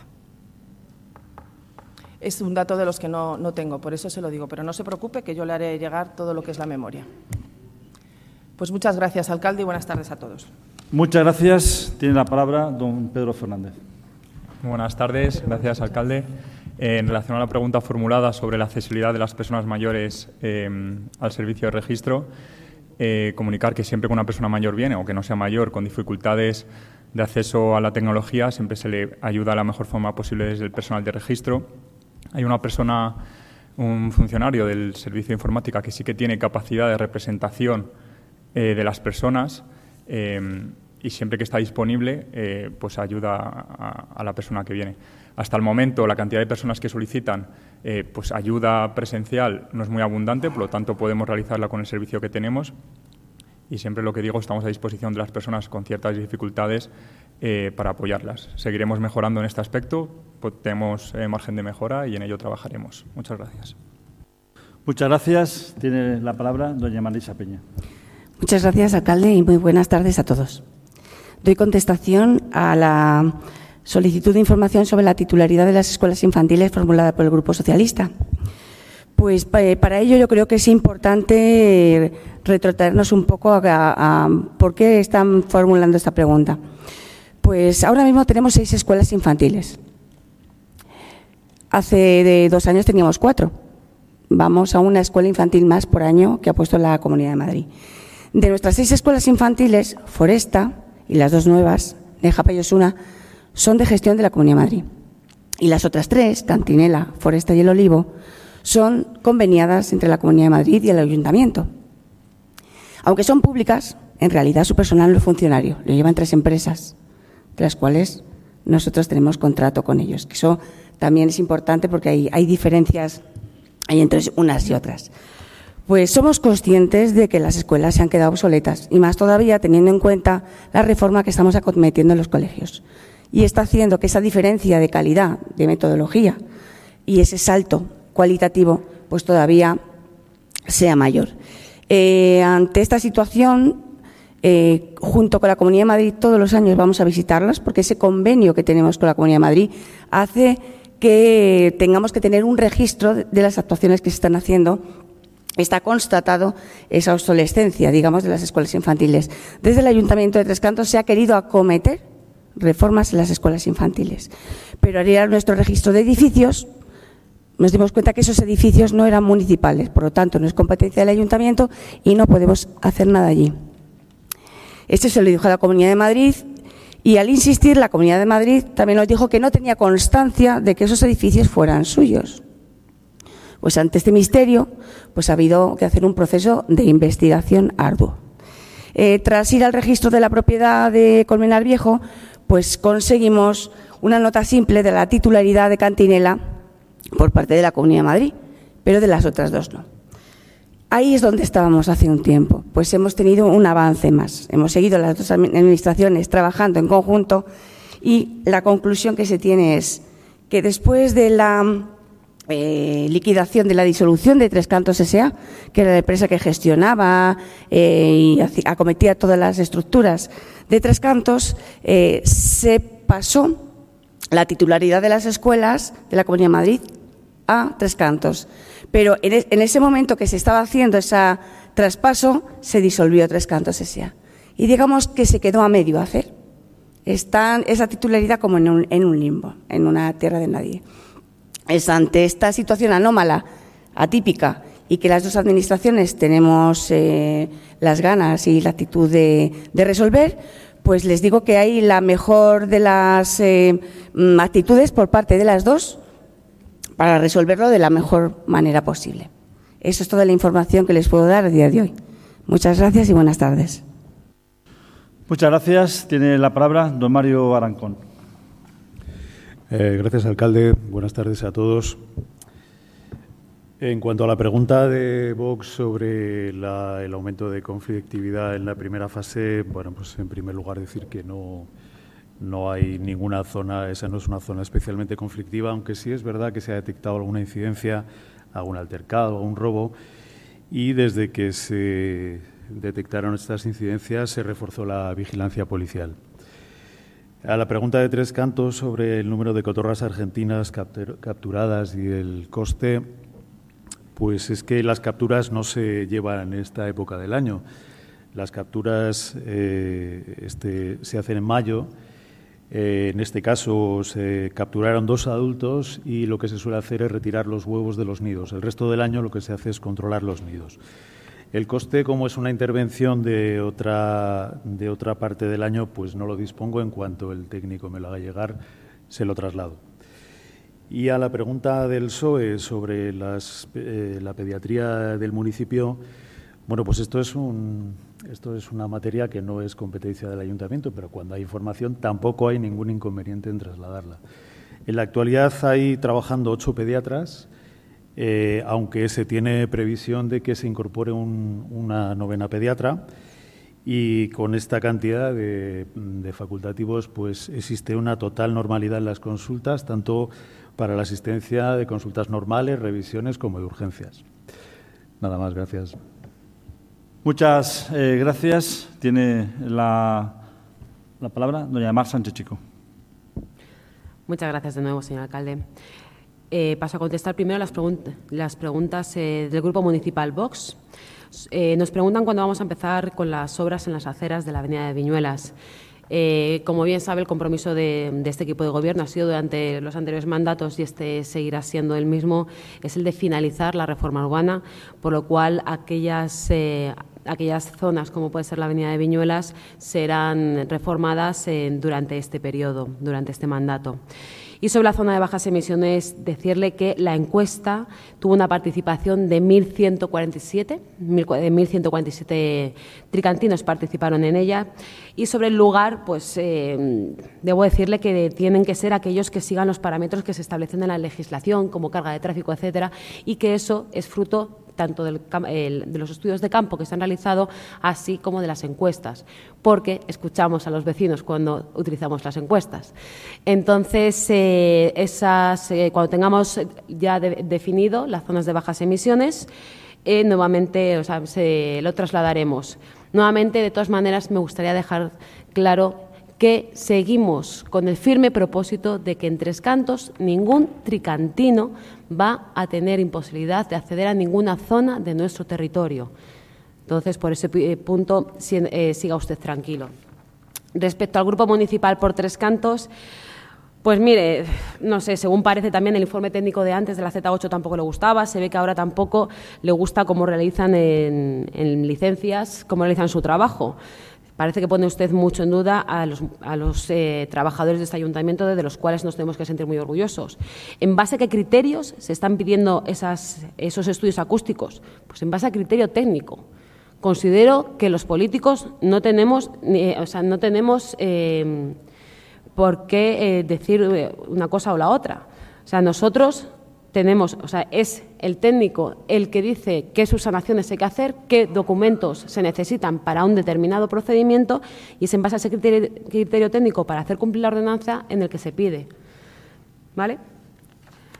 Es un dato de los que no, no tengo, por eso se lo digo, pero no se preocupe que yo le haré llegar todo lo que es la memoria. Pues muchas gracias, alcalde, y buenas tardes a todos. Muchas gracias. Tiene la palabra don Pedro Fernández. Buenas tardes. Gracias, alcalde. Eh, en relación a la pregunta formulada sobre la accesibilidad de las personas mayores eh, al servicio de registro, eh, comunicar que siempre que una persona mayor viene, o que no sea mayor, con dificultades de acceso a la tecnología, siempre se le ayuda de la mejor forma posible desde el personal de registro. Hay una persona, un funcionario del servicio de informática que sí que tiene capacidad de representación eh, de las personas eh, y siempre que está disponible eh, pues ayuda a, a la persona que viene. Hasta el momento la cantidad de personas que solicitan eh, pues ayuda presencial no es muy abundante, por lo tanto podemos realizarla con el servicio que tenemos y siempre lo que digo, estamos a disposición de las personas con ciertas dificultades eh, para apoyarlas. Seguiremos mejorando en este aspecto, pues tenemos eh, margen de mejora y en ello trabajaremos. Muchas gracias. Muchas gracias. Tiene la palabra doña Marisa Peña. Muchas gracias, alcalde, y muy buenas tardes a todos. Doy contestación a la solicitud de información sobre la titularidad de las escuelas infantiles formulada por el Grupo Socialista. Pues para ello yo creo que es importante retrotraernos un poco a, a, a por qué están formulando esta pregunta. Pues ahora mismo tenemos seis escuelas infantiles. Hace de dos años teníamos cuatro. Vamos a una escuela infantil más por año que ha puesto la Comunidad de Madrid. De nuestras seis escuelas infantiles, Foresta y las dos nuevas, Nejapa y Osuna, son de gestión de la Comunidad de Madrid. Y las otras tres, Cantinela, Foresta y El Olivo, son conveniadas entre la Comunidad de Madrid y el Ayuntamiento. Aunque son públicas, en realidad su personal no es funcionario, lo llevan tres empresas, de las cuales nosotros tenemos contrato con ellos. Que eso también es importante porque hay, hay diferencias hay entre unas y otras. Pues somos conscientes de que las escuelas se han quedado obsoletas y más todavía teniendo en cuenta la reforma que estamos acometiendo en los colegios. Y está haciendo que esa diferencia de calidad, de metodología y ese salto cualitativo, pues todavía sea mayor. Eh, ante esta situación, eh, junto con la Comunidad de Madrid, todos los años vamos a visitarlas, porque ese convenio que tenemos con la Comunidad de Madrid hace que tengamos que tener un registro de las actuaciones que se están haciendo. Está constatado esa obsolescencia, digamos, de las escuelas infantiles. Desde el Ayuntamiento de Tres Cantos se ha querido acometer reformas en las escuelas infantiles, pero al ir a nuestro registro de edificios nos dimos cuenta que esos edificios no eran municipales, por lo tanto no es competencia del Ayuntamiento y no podemos hacer nada allí. Esto se lo dijo a la Comunidad de Madrid y al insistir la Comunidad de Madrid también nos dijo que no tenía constancia de que esos edificios fueran suyos. Pues ante este misterio pues ha habido que hacer un proceso de investigación arduo. Eh, tras ir al registro de la propiedad de Colmenar Viejo, pues conseguimos una nota simple de la titularidad de Cantinela por parte de la Comunidad de Madrid, pero de las otras dos no. Ahí es donde estábamos hace un tiempo, pues hemos tenido un avance más. Hemos seguido las dos administraciones trabajando en conjunto y la conclusión que se tiene es que después de la eh, liquidación de la disolución de Tres Cantos S A, que era la empresa que gestionaba eh, y acometía todas las estructuras de Tres Cantos, eh, se pasó la titularidad de las escuelas de la Comunidad de Madrid a Tres Cantos. Pero en, en ese momento que se estaba haciendo ese traspaso, se disolvió Tres Cantos S A. Y digamos que se quedó a medio hacer. Está esa titularidad como en un, en un limbo, en una tierra de nadie. Es ante esta situación anómala, atípica, y que las dos administraciones tenemos eh, las ganas y la actitud de, de resolver, pues les digo que hay la mejor de las eh, actitudes por parte de las dos para resolverlo de la mejor manera posible. Eso es toda la información que les puedo dar a día de hoy. Muchas gracias y buenas tardes. Muchas gracias. Tiene la palabra don Mario Arancón. Eh, gracias, alcalde. Buenas tardes a todos. En cuanto a la pregunta de Vox sobre la, el aumento de conflictividad en la primera fase, bueno, pues en primer lugar decir que no, no hay ninguna zona, esa no es una zona especialmente conflictiva, aunque sí es verdad que se ha detectado alguna incidencia, algún altercado, algún robo, y desde que se detectaron estas incidencias se reforzó la vigilancia policial. A la pregunta de Tres Cantos sobre el número de cotorras argentinas capturadas y el coste, pues es que las capturas no se llevan en esta época del año. Las capturas eh, este, se hacen en mayo. Eh, en este caso se capturaron dos adultos y lo que se suele hacer es retirar los huevos de los nidos. El resto del año lo que se hace es controlar los nidos. El coste, como es una intervención de otra, de otra parte del año, pues no lo dispongo. En cuanto el técnico me lo haga llegar, se lo traslado. Y a la pregunta del P S O E sobre las, eh, la pediatría del municipio, bueno, pues esto es, un, esto es una materia que no es competencia del ayuntamiento, pero cuando hay información tampoco hay ningún inconveniente en trasladarla. En la actualidad hay trabajando ocho pediatras, eh, aunque se tiene previsión de que se incorpore un, una novena pediatra, y con esta cantidad de, de facultativos pues existe una total normalidad en las consultas, tanto para la asistencia de consultas normales, revisiones como de urgencias. Nada más, gracias. Muchas eh, gracias. Tiene la, la palabra doña Mar Sánchez Chico. Muchas gracias de nuevo, señor alcalde. Eh, paso a contestar primero las, pregun las preguntas eh, del Grupo Municipal Vox. Eh, nos preguntan cuándo vamos a empezar con las obras en las aceras de la avenida de Viñuelas. Eh, como bien sabe, el compromiso de, de este equipo de gobierno ha sido durante los anteriores mandatos, y este seguirá siendo el mismo, es el de finalizar la reforma urbana, por lo cual aquellas, eh, aquellas zonas, como puede ser la avenida de Viñuelas, serán reformadas eh, durante este periodo, durante este mandato. Y sobre la zona de bajas emisiones, decirle que la encuesta tuvo una participación de mil ciento cuarenta y siete, mil ciento cuarenta y siete tricantinos participaron en ella. Y sobre el lugar, pues eh, debo decirle que tienen que ser aquellos que sigan los parámetros que se establecen en la legislación, como carga de tráfico, etcétera, y que eso es fruto tanto del, el, de los estudios de campo que se han realizado, así como de las encuestas, porque escuchamos a los vecinos cuando utilizamos las encuestas. Entonces, eh, esas, eh, cuando tengamos ya de, definido las zonas de bajas emisiones, eh, nuevamente o sea, se, lo trasladaremos. Nuevamente, de todas maneras, me gustaría dejar claro que seguimos con el firme propósito de que en Tres Cantos ningún tricantino va a tener imposibilidad de acceder a ninguna zona de nuestro territorio. Entonces, por ese punto, eh, siga usted tranquilo. Respecto al Grupo Municipal por Tres Cantos, pues mire, no sé, según parece también el informe técnico de antes de la Z ocho tampoco le gustaba, se ve que ahora tampoco le gusta cómo realizan en, en licencias, cómo realizan su trabajo. Parece que pone usted mucho en duda a los, a los eh, trabajadores de este ayuntamiento, de los cuales nos tenemos que sentir muy orgullosos. ¿En base a qué criterios se están pidiendo esas, esos estudios acústicos? Pues en base a criterio técnico. Considero que los políticos no tenemos, eh, o sea, no tenemos eh, por qué eh, decir una cosa o la otra. O sea, nosotros tenemos, o sea, es el técnico el que dice qué subsanaciones hay que hacer, qué documentos se necesitan para un determinado procedimiento, y es en base a ese criterio, criterio técnico para hacer cumplir la ordenanza en el que se pide. ¿Vale?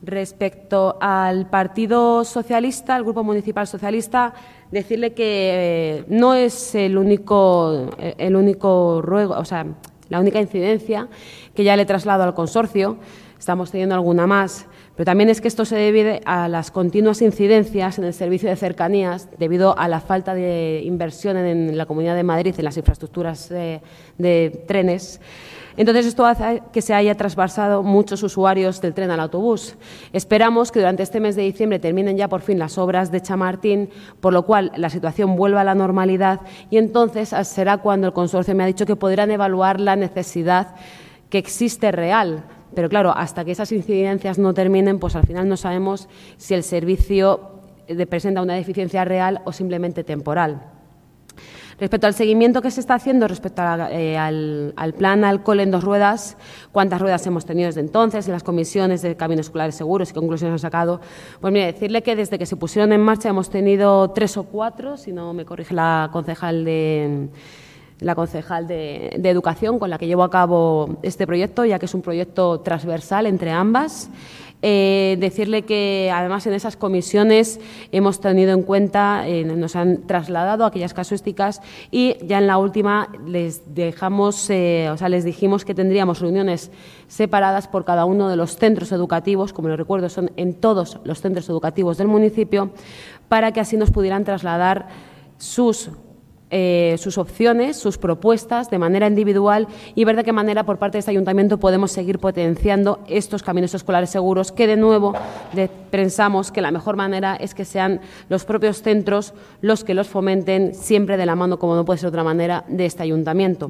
Respecto al Partido Socialista, al Grupo Municipal Socialista, decirle que no es el único, el único ruego, o sea, la única incidencia que ya le traslado al consorcio. Estamos teniendo alguna más, pero también es que esto se debe a las continuas incidencias en el servicio de cercanías debido a la falta de inversión en la Comunidad de Madrid en las infraestructuras de, de trenes. Entonces, esto hace que se haya trasvasado muchos usuarios del tren al autobús. Esperamos que durante este mes de diciembre terminen ya por fin las obras de Chamartín, por lo cual la situación vuelva a la normalidad y entonces será cuando el consorcio me ha dicho que podrán evaluar la necesidad que existe real. Pero claro, hasta que esas incidencias no terminen, pues al final no sabemos si el servicio presenta una deficiencia real o simplemente temporal. Respecto al seguimiento que se está haciendo respecto a la, eh, al, al plan Alcohol en dos ruedas, cuántas ruedas hemos tenido desde entonces, en las comisiones de caminos escolares seguros y qué conclusiones han sacado, pues mire, decirle que desde que se pusieron en marcha hemos tenido tres o cuatro, si no me corrige la concejal de... la concejal de, de Educación con la que llevo a cabo este proyecto, ya que es un proyecto transversal entre ambas. Eh, decirle que, además, en esas comisiones hemos tenido en cuenta, eh, nos han trasladado aquellas casuísticas y ya en la última les dejamos, eh, o sea, les dijimos que tendríamos reuniones separadas por cada uno de los centros educativos, como les recuerdo, son en todos los centros educativos del municipio, para que así nos pudieran trasladar sus Eh, sus opciones, sus propuestas de manera individual y ver de qué manera por parte de este ayuntamiento podemos seguir potenciando estos caminos escolares seguros que, de nuevo, de, pensamos que la mejor manera es que sean los propios centros los que los fomenten, siempre de la mano, como no puede ser de otra manera, de este ayuntamiento.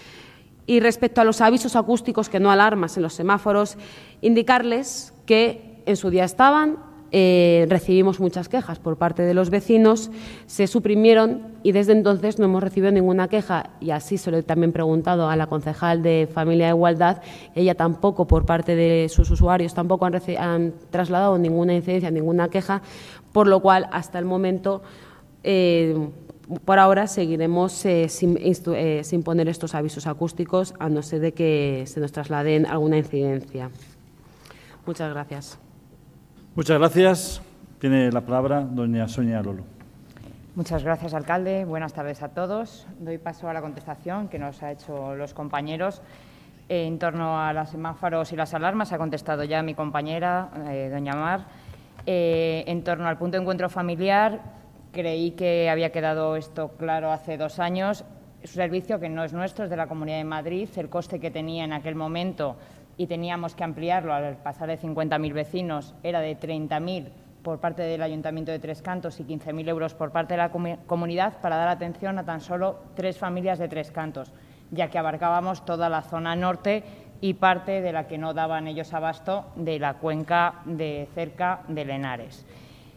Y respecto a los avisos acústicos, que no alarmas, en los semáforos, indicarles que en su día estaban. Eh, recibimos muchas quejas por parte de los vecinos, se suprimieron y desde entonces no hemos recibido ninguna queja y así se lo he también preguntado a la concejal de Familia e Igualdad, ella tampoco por parte de sus usuarios tampoco han, han trasladado ninguna incidencia, ninguna queja, por lo cual hasta el momento, eh, por ahora seguiremos eh, sin, eh, sin poner estos avisos acústicos a no ser de que se nos trasladen alguna incidencia. Muchas gracias. Muchas gracias. Tiene la palabra doña Sonia Lolo. Muchas gracias, alcalde. Buenas tardes a todos. Doy paso a la contestación que nos ha hecho los compañeros. Eh, en torno a los semáforos y las alarmas ha contestado ya mi compañera, eh, doña Mar. Eh, en torno al punto de encuentro familiar, creí que había quedado esto claro hace dos años. Es un servicio que no es nuestro, es de la Comunidad de Madrid. El coste que tenía en aquel momento, y teníamos que ampliarlo al pasar de cincuenta mil vecinos, era de treinta mil por parte del Ayuntamiento de Tres Cantos y quince mil euros por parte de la comunidad para dar atención a tan solo tres familias de Tres Cantos, ya que abarcábamos toda la zona norte y parte de la que no daban ellos abasto de la cuenca de cerca de Lenares.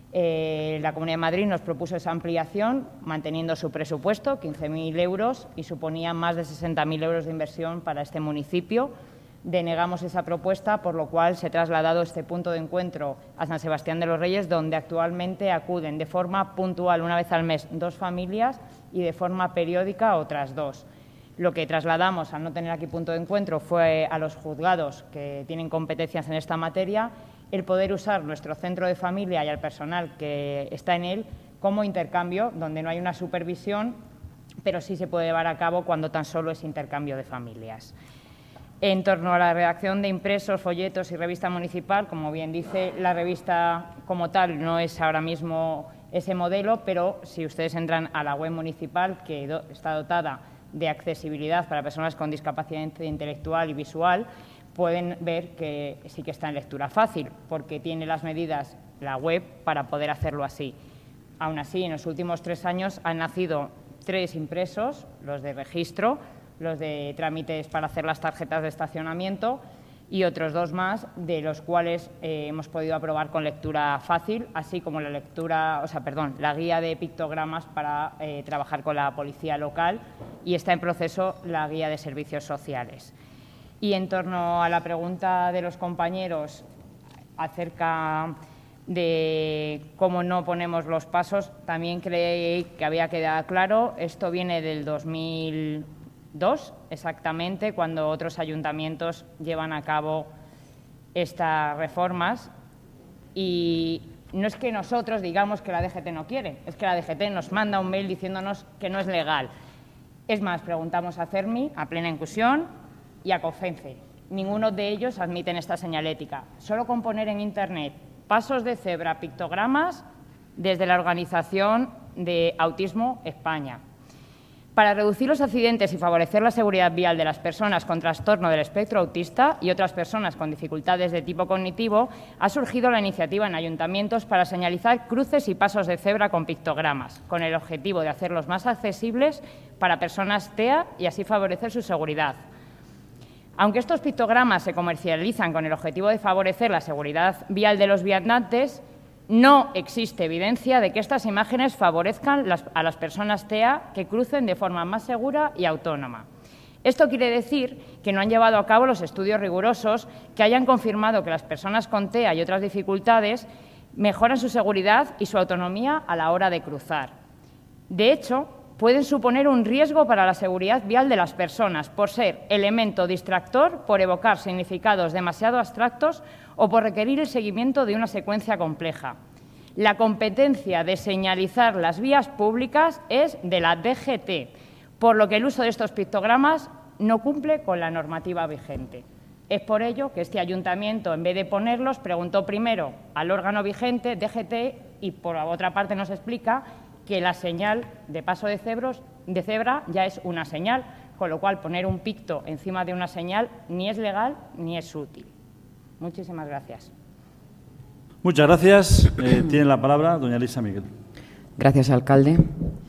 Eh, la Comunidad de Madrid nos propuso esa ampliación manteniendo su presupuesto, quince mil euros, y suponía más de sesenta mil euros de inversión para este municipio. Denegamos esa propuesta, por lo cual se ha trasladado este punto de encuentro a San Sebastián de los Reyes, donde actualmente acuden de forma puntual una vez al mes dos familias y de forma periódica otras dos. Lo que trasladamos, al no tener aquí punto de encuentro, fue a los juzgados que tienen competencias en esta materia el poder usar nuestro centro de familia y al personal que está en él como intercambio, donde no hay una supervisión, pero sí se puede llevar a cabo cuando tan solo es intercambio de familias. En torno a la redacción de impresos, folletos y revista municipal, como bien dice, la revista como tal no es ahora mismo ese modelo, pero si ustedes entran a la web municipal, que do, está dotada de accesibilidad para personas con discapacidad intelectual y visual, pueden ver que sí que está en lectura fácil, porque tiene las medidas la web para poder hacerlo así. Aún así, en los últimos tres años han nacido tres impresos, los de registro, los de trámites para hacer las tarjetas de estacionamiento y otros dos más, de los cuales eh, hemos podido aprobar con lectura fácil, así como la lectura, o sea, perdón, la guía de pictogramas para eh, trabajar con la policía local, y está en proceso la guía de servicios sociales. Y en torno a la pregunta de los compañeros acerca de cómo no ponemos los pasos, también creí que había quedado claro, esto viene del dos mil dos, exactamente, cuando otros ayuntamientos llevan a cabo estas reformas. Y no es que nosotros digamos que la D G T no quiere, es que la D G T nos manda un mail diciéndonos que no es legal. Es más, preguntamos a CERMI, a Plena Inclusión y a COFENCE. Ninguno de ellos admiten esta señalética. Solo con poner en Internet pasos de cebra, pictogramas, desde la Organización de Autismo España. Para reducir los accidentes y favorecer la seguridad vial de las personas con trastorno del espectro autista y otras personas con dificultades de tipo cognitivo, ha surgido la iniciativa en ayuntamientos para señalizar cruces y pasos de cebra con pictogramas, con el objetivo de hacerlos más accesibles para personas T E A y así favorecer su seguridad. Aunque estos pictogramas se comercializan con el objetivo de favorecer la seguridad vial de los viandantes, no existe evidencia de que estas imágenes favorezcan las, a las personas T E A que crucen de forma más segura y autónoma. Esto quiere decir que no han llevado a cabo los estudios rigurosos que hayan confirmado que las personas con T E A y otras dificultades mejoran su seguridad y su autonomía a la hora de cruzar. De hecho, pueden suponer un riesgo para la seguridad vial de las personas por ser elemento distractor, por evocar significados demasiado abstractos o por requerir el seguimiento de una secuencia compleja. La competencia de señalizar las vías públicas es de la D G T, por lo que el uso de estos pictogramas no cumple con la normativa vigente. Es por ello que este ayuntamiento, en vez de ponerlos, preguntó primero al órgano vigente, D G T, y por otra parte nos explica que la señal de paso de, cebros, de cebra ya es una señal, con lo cual poner un picto encima de una señal ni es legal ni es útil. Muchísimas gracias. Muchas gracias. Eh, tiene la palabra doña Elisa Miguel. Gracias, alcalde.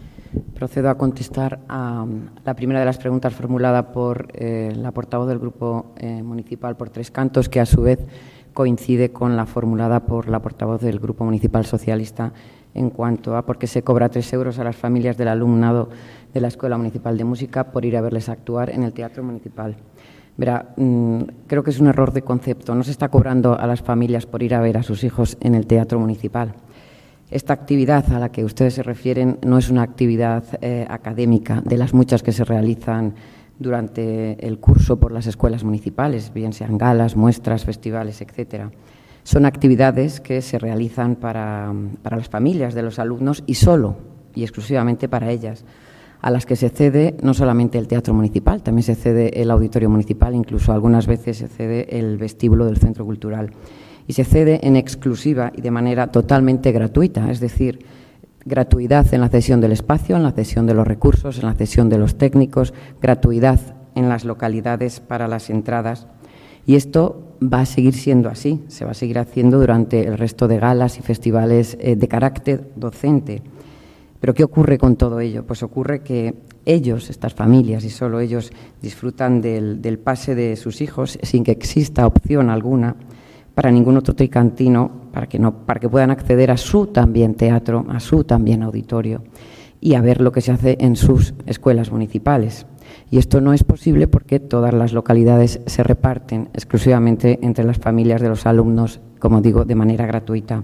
Procedo a contestar a la primera de las preguntas formulada por eh, la portavoz del Grupo eh, Municipal por Tres Cantos, que a su vez coincide con la formulada por la portavoz del Grupo Municipal Socialista en cuanto a por qué se cobra tres euros a las familias del alumnado de la Escuela Municipal de Música por ir a verles actuar en el Teatro Municipal. Verá, mmm, creo que es un error de concepto. No se está cobrando a las familias por ir a ver a sus hijos en el Teatro Municipal. Esta actividad a la que ustedes se refieren no es una actividad eh, académica de las muchas que se realizan durante el curso por las escuelas municipales, bien sean galas, muestras, festivales, etcétera. Son actividades que se realizan para, para las familias de los alumnos y solo y exclusivamente para ellas, a las que se cede no solamente el Teatro Municipal, también se cede el Auditorio Municipal, incluso algunas veces se cede el vestíbulo del Centro Cultural. Y se cede en exclusiva y de manera totalmente gratuita, es decir, gratuidad en la cesión del espacio, en la cesión de los recursos, en la cesión de los técnicos, gratuidad en las localidades para las entradas. Y esto va a seguir siendo así, se va a seguir haciendo durante el resto de galas y festivales eh, de carácter docente. ¿Pero qué ocurre con todo ello? Pues ocurre que ellos, estas familias, y solo ellos, disfrutan del, del pase de sus hijos sin que exista opción alguna para ningún otro tricantino, para que, no, para que puedan acceder a su también teatro, a su también auditorio y a ver lo que se hace en sus escuelas municipales. Y esto no es posible porque todas las localidades se reparten exclusivamente entre las familias de los alumnos, como digo, de manera gratuita.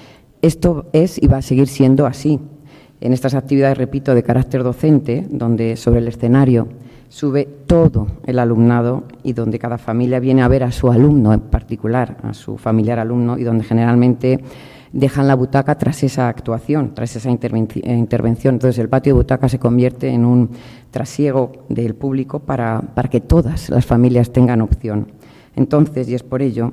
Esto es y va a seguir siendo así. En estas actividades, repito, de carácter docente, donde sobre el escenario sube todo el alumnado y donde cada familia viene a ver a su alumno en particular, a su familiar alumno, y donde generalmente dejan la butaca tras esa actuación, tras esa intervención. Entonces, el patio de butaca se convierte en un trasiego del público para, para que todas las familias tengan opción. Entonces, y es por ello,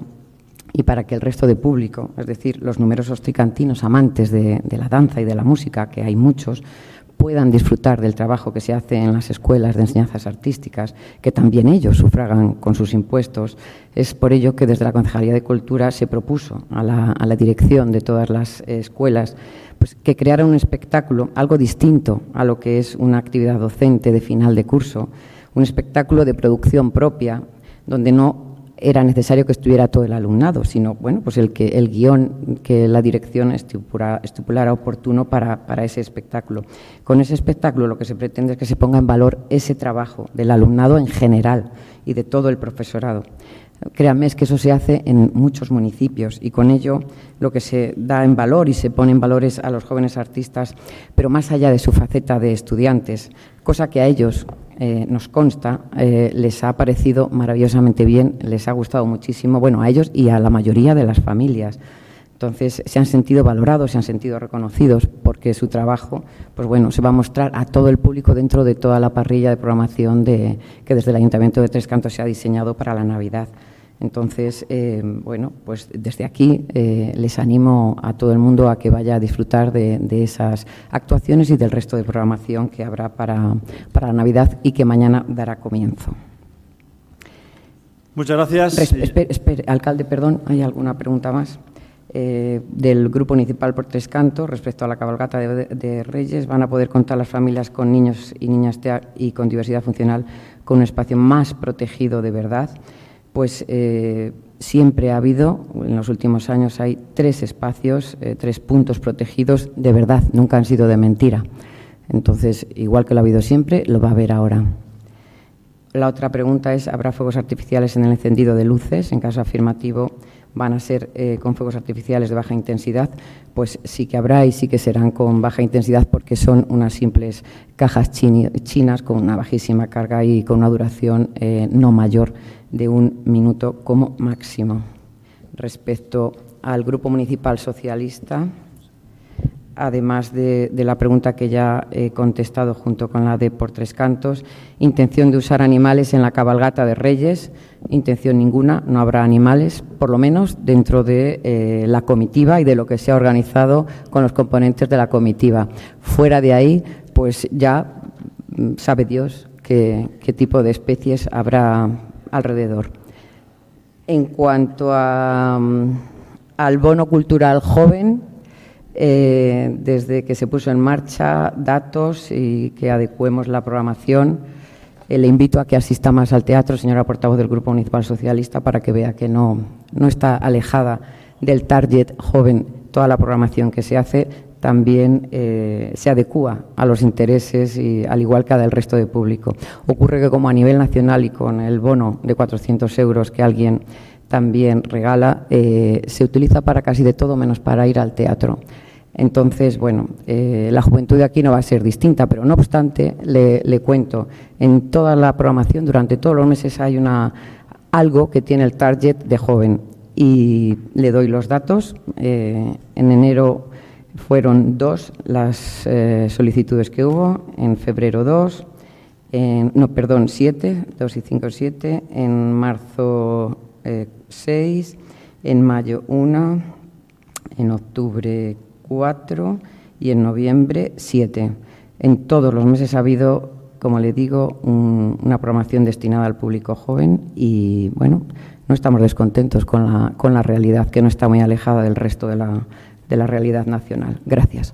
y para que el resto de público, es decir, los numerosos tricantinos amantes de, de la danza y de la música, que hay muchos, puedan disfrutar del trabajo que se hace en las escuelas de enseñanzas artísticas, que también ellos sufragan con sus impuestos. Es por ello que desde la Concejalía de Cultura se propuso a la, a la dirección de todas las escuelas pues, que creara un espectáculo, algo distinto a lo que es una actividad docente de final de curso, un espectáculo de producción propia, donde no era necesario que estuviera todo el alumnado, sino bueno, pues el que el guión que la dirección estipula, estipulara oportuno para, para ese espectáculo. Con ese espectáculo lo que se pretende es que se ponga en valor ese trabajo del alumnado en general y de todo el profesorado. Créanme, es que eso se hace en muchos municipios y con ello lo que se da en valor y se pone en valores a los jóvenes artistas, pero más allá de su faceta de estudiantes, cosa que a ellos Eh, nos consta, eh, les ha parecido maravillosamente bien, les ha gustado muchísimo, bueno, a ellos y a la mayoría de las familias. Entonces, se han sentido valorados, se han sentido reconocidos, porque su trabajo, pues bueno, se va a mostrar a todo el público dentro de toda la parrilla de programación de, que desde el Ayuntamiento de Tres Cantos se ha diseñado para la Navidad. Entonces, eh, bueno, pues desde aquí eh, les animo a todo el mundo a que vaya a disfrutar de, de esas actuaciones y del resto de programación que habrá para, para la Navidad y que mañana dará comienzo. Muchas gracias. Resp espere, espere, alcalde, perdón, ¿hay alguna pregunta más? Eh, del Grupo Municipal por Tres Cantos, respecto a la cabalgata de, de Reyes, van a poder contar las familias con niños y niñas T E A y con diversidad funcional con un espacio más protegido de verdad. Pues eh, siempre ha habido, en los últimos años hay tres espacios, eh, tres puntos protegidos de verdad, nunca han sido de mentira. Entonces, igual que lo ha habido siempre, lo va a haber ahora. La otra pregunta es, ¿habrá fuegos artificiales en el encendido de luces? En caso afirmativo, ¿van a ser eh, con fuegos artificiales de baja intensidad? Pues sí que habrá y sí que serán con baja intensidad, porque son unas simples cajas chinas con una bajísima carga y con una duración eh, no mayor de un minuto como máximo. Respecto al Grupo Municipal Socialista, además de, de la pregunta que ya he contestado junto con la de por Tres Cantos, intención de usar animales en la cabalgata de Reyes, intención ninguna, no habrá animales, por lo menos dentro de eh, la comitiva y de lo que se ha organizado con los componentes de la comitiva. Fuera de ahí, pues ya sabe Dios qué, qué tipo de especies habrá alrededor. En cuanto a, al bono cultural joven, Eh, desde que se puso en marcha datos y que adecuemos la programación, eh, le invito a que asista más al teatro, señora portavoz del Grupo Municipal Socialista, para que vea que no, no está alejada del target joven. Toda la programación que se hace también eh, se adecúa a los intereses y al igual que del resto del público. Ocurre que como a nivel nacional y con el bono de cuatrocientos euros que alguien también regala, eh, se utiliza para casi de todo menos para ir al teatro. Entonces, bueno, eh, la juventud de aquí no va a ser distinta, pero no obstante, le, le cuento, en toda la programación, durante todos los meses hay una, algo que tiene el target de joven y le doy los datos. Eh, en enero fueron dos las eh, solicitudes que hubo, en febrero dos, en, no, perdón, siete, dos y cinco, siete, en marzo Eh, seis, en mayo una, en octubre cuatro y en noviembre siete. En todos los meses ha habido, como le digo, un, una programación destinada al público joven y, bueno, no estamos descontentos con la, con la realidad, que no está muy alejada del resto de la, de la realidad nacional. Gracias.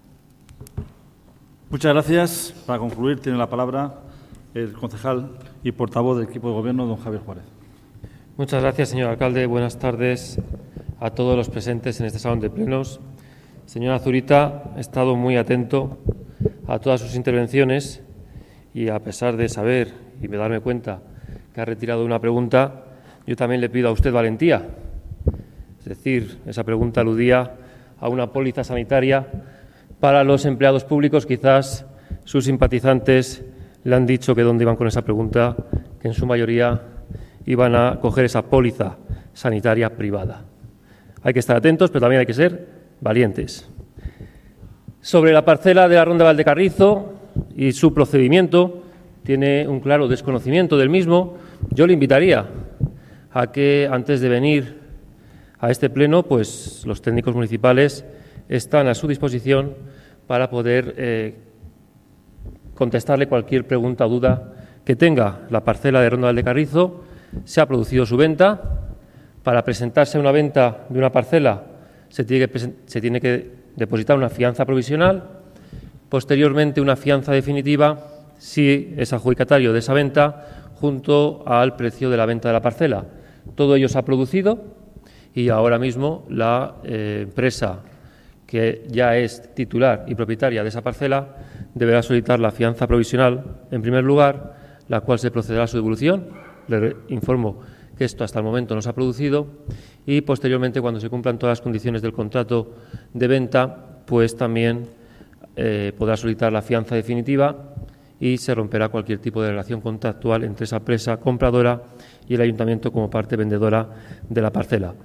Muchas gracias. Para concluir, tiene la palabra el concejal y portavoz del equipo de gobierno, don Javier Juárez. Muchas gracias, señor alcalde. Buenas tardes a todos los presentes en este salón de plenos. Señora Zurita, he estado muy atento a todas sus intervenciones y, a pesar de saber y de darme cuenta que ha retirado una pregunta, yo también le pido a usted valentía. Es decir, esa pregunta aludía a una póliza sanitaria para los empleados públicos. Quizás sus simpatizantes le han dicho que dónde iban con esa pregunta, que en su mayoría iban a coger esa póliza sanitaria privada. Hay que estar atentos, pero también hay que ser valientes. Sobre la parcela de la Ronda Valdecarrizo y su procedimiento, tiene un claro desconocimiento del mismo. Yo le invitaría a que, antes de venir a este pleno, pues los técnicos municipales están a su disposición para poder eh, contestarle cualquier pregunta o duda que tenga. La parcela de Ronda Valdecarrizo, se ha producido su venta. Para presentarse a una venta de una parcela se tiene, que, se tiene que depositar una fianza provisional, posteriormente una fianza definitiva si es adjudicatario de esa venta, junto al precio de la venta de la parcela. Todo ello se ha producido y ahora mismo la eh, empresa que ya es titular y propietaria de esa parcela deberá solicitar la fianza provisional en primer lugar, la cual se procederá a su devolución. Le informo que esto hasta el momento no se ha producido y posteriormente, cuando se cumplan todas las condiciones del contrato de venta, pues también eh, podrá solicitar la fianza definitiva y se romperá cualquier tipo de relación contractual entre esa empresa compradora y el ayuntamiento como parte vendedora de la parcela.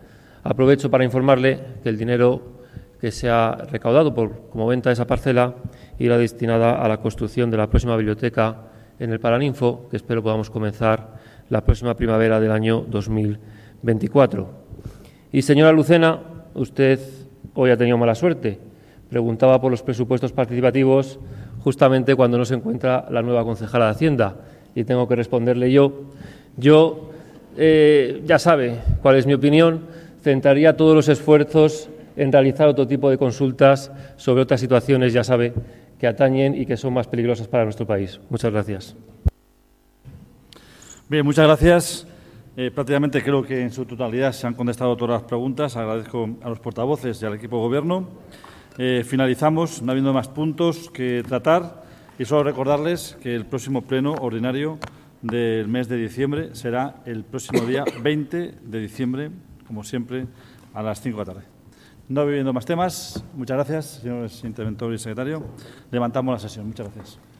Aprovecho para informarle que el dinero que se ha recaudado por, como venta de esa parcela irá destinada a la construcción de la próxima biblioteca en el Paraninfo, que espero podamos comenzar la próxima primavera del año dos mil veinticuatro. Y, señora Lucena, usted hoy ha tenido mala suerte. Preguntaba por los presupuestos participativos justamente cuando no se encuentra la nueva concejala de Hacienda, y tengo que responderle yo. Yo, eh, ya sabe cuál es mi opinión, centraría todos los esfuerzos en realizar otro tipo de consultas sobre otras situaciones, ya sabe, que atañen y que son más peligrosas para nuestro país. Muchas gracias. Bien, muchas gracias. Eh, prácticamente creo que en su totalidad se han contestado todas las preguntas. Agradezco a los portavoces y al equipo de Gobierno. Eh, finalizamos, no habiendo más puntos que tratar, y solo recordarles que el próximo pleno ordinario del mes de diciembre será el próximo día veinte de diciembre, como siempre, a las cinco de la tarde. No habiendo más temas, muchas gracias, señores interventores y secretario. Levantamos la sesión. Muchas gracias.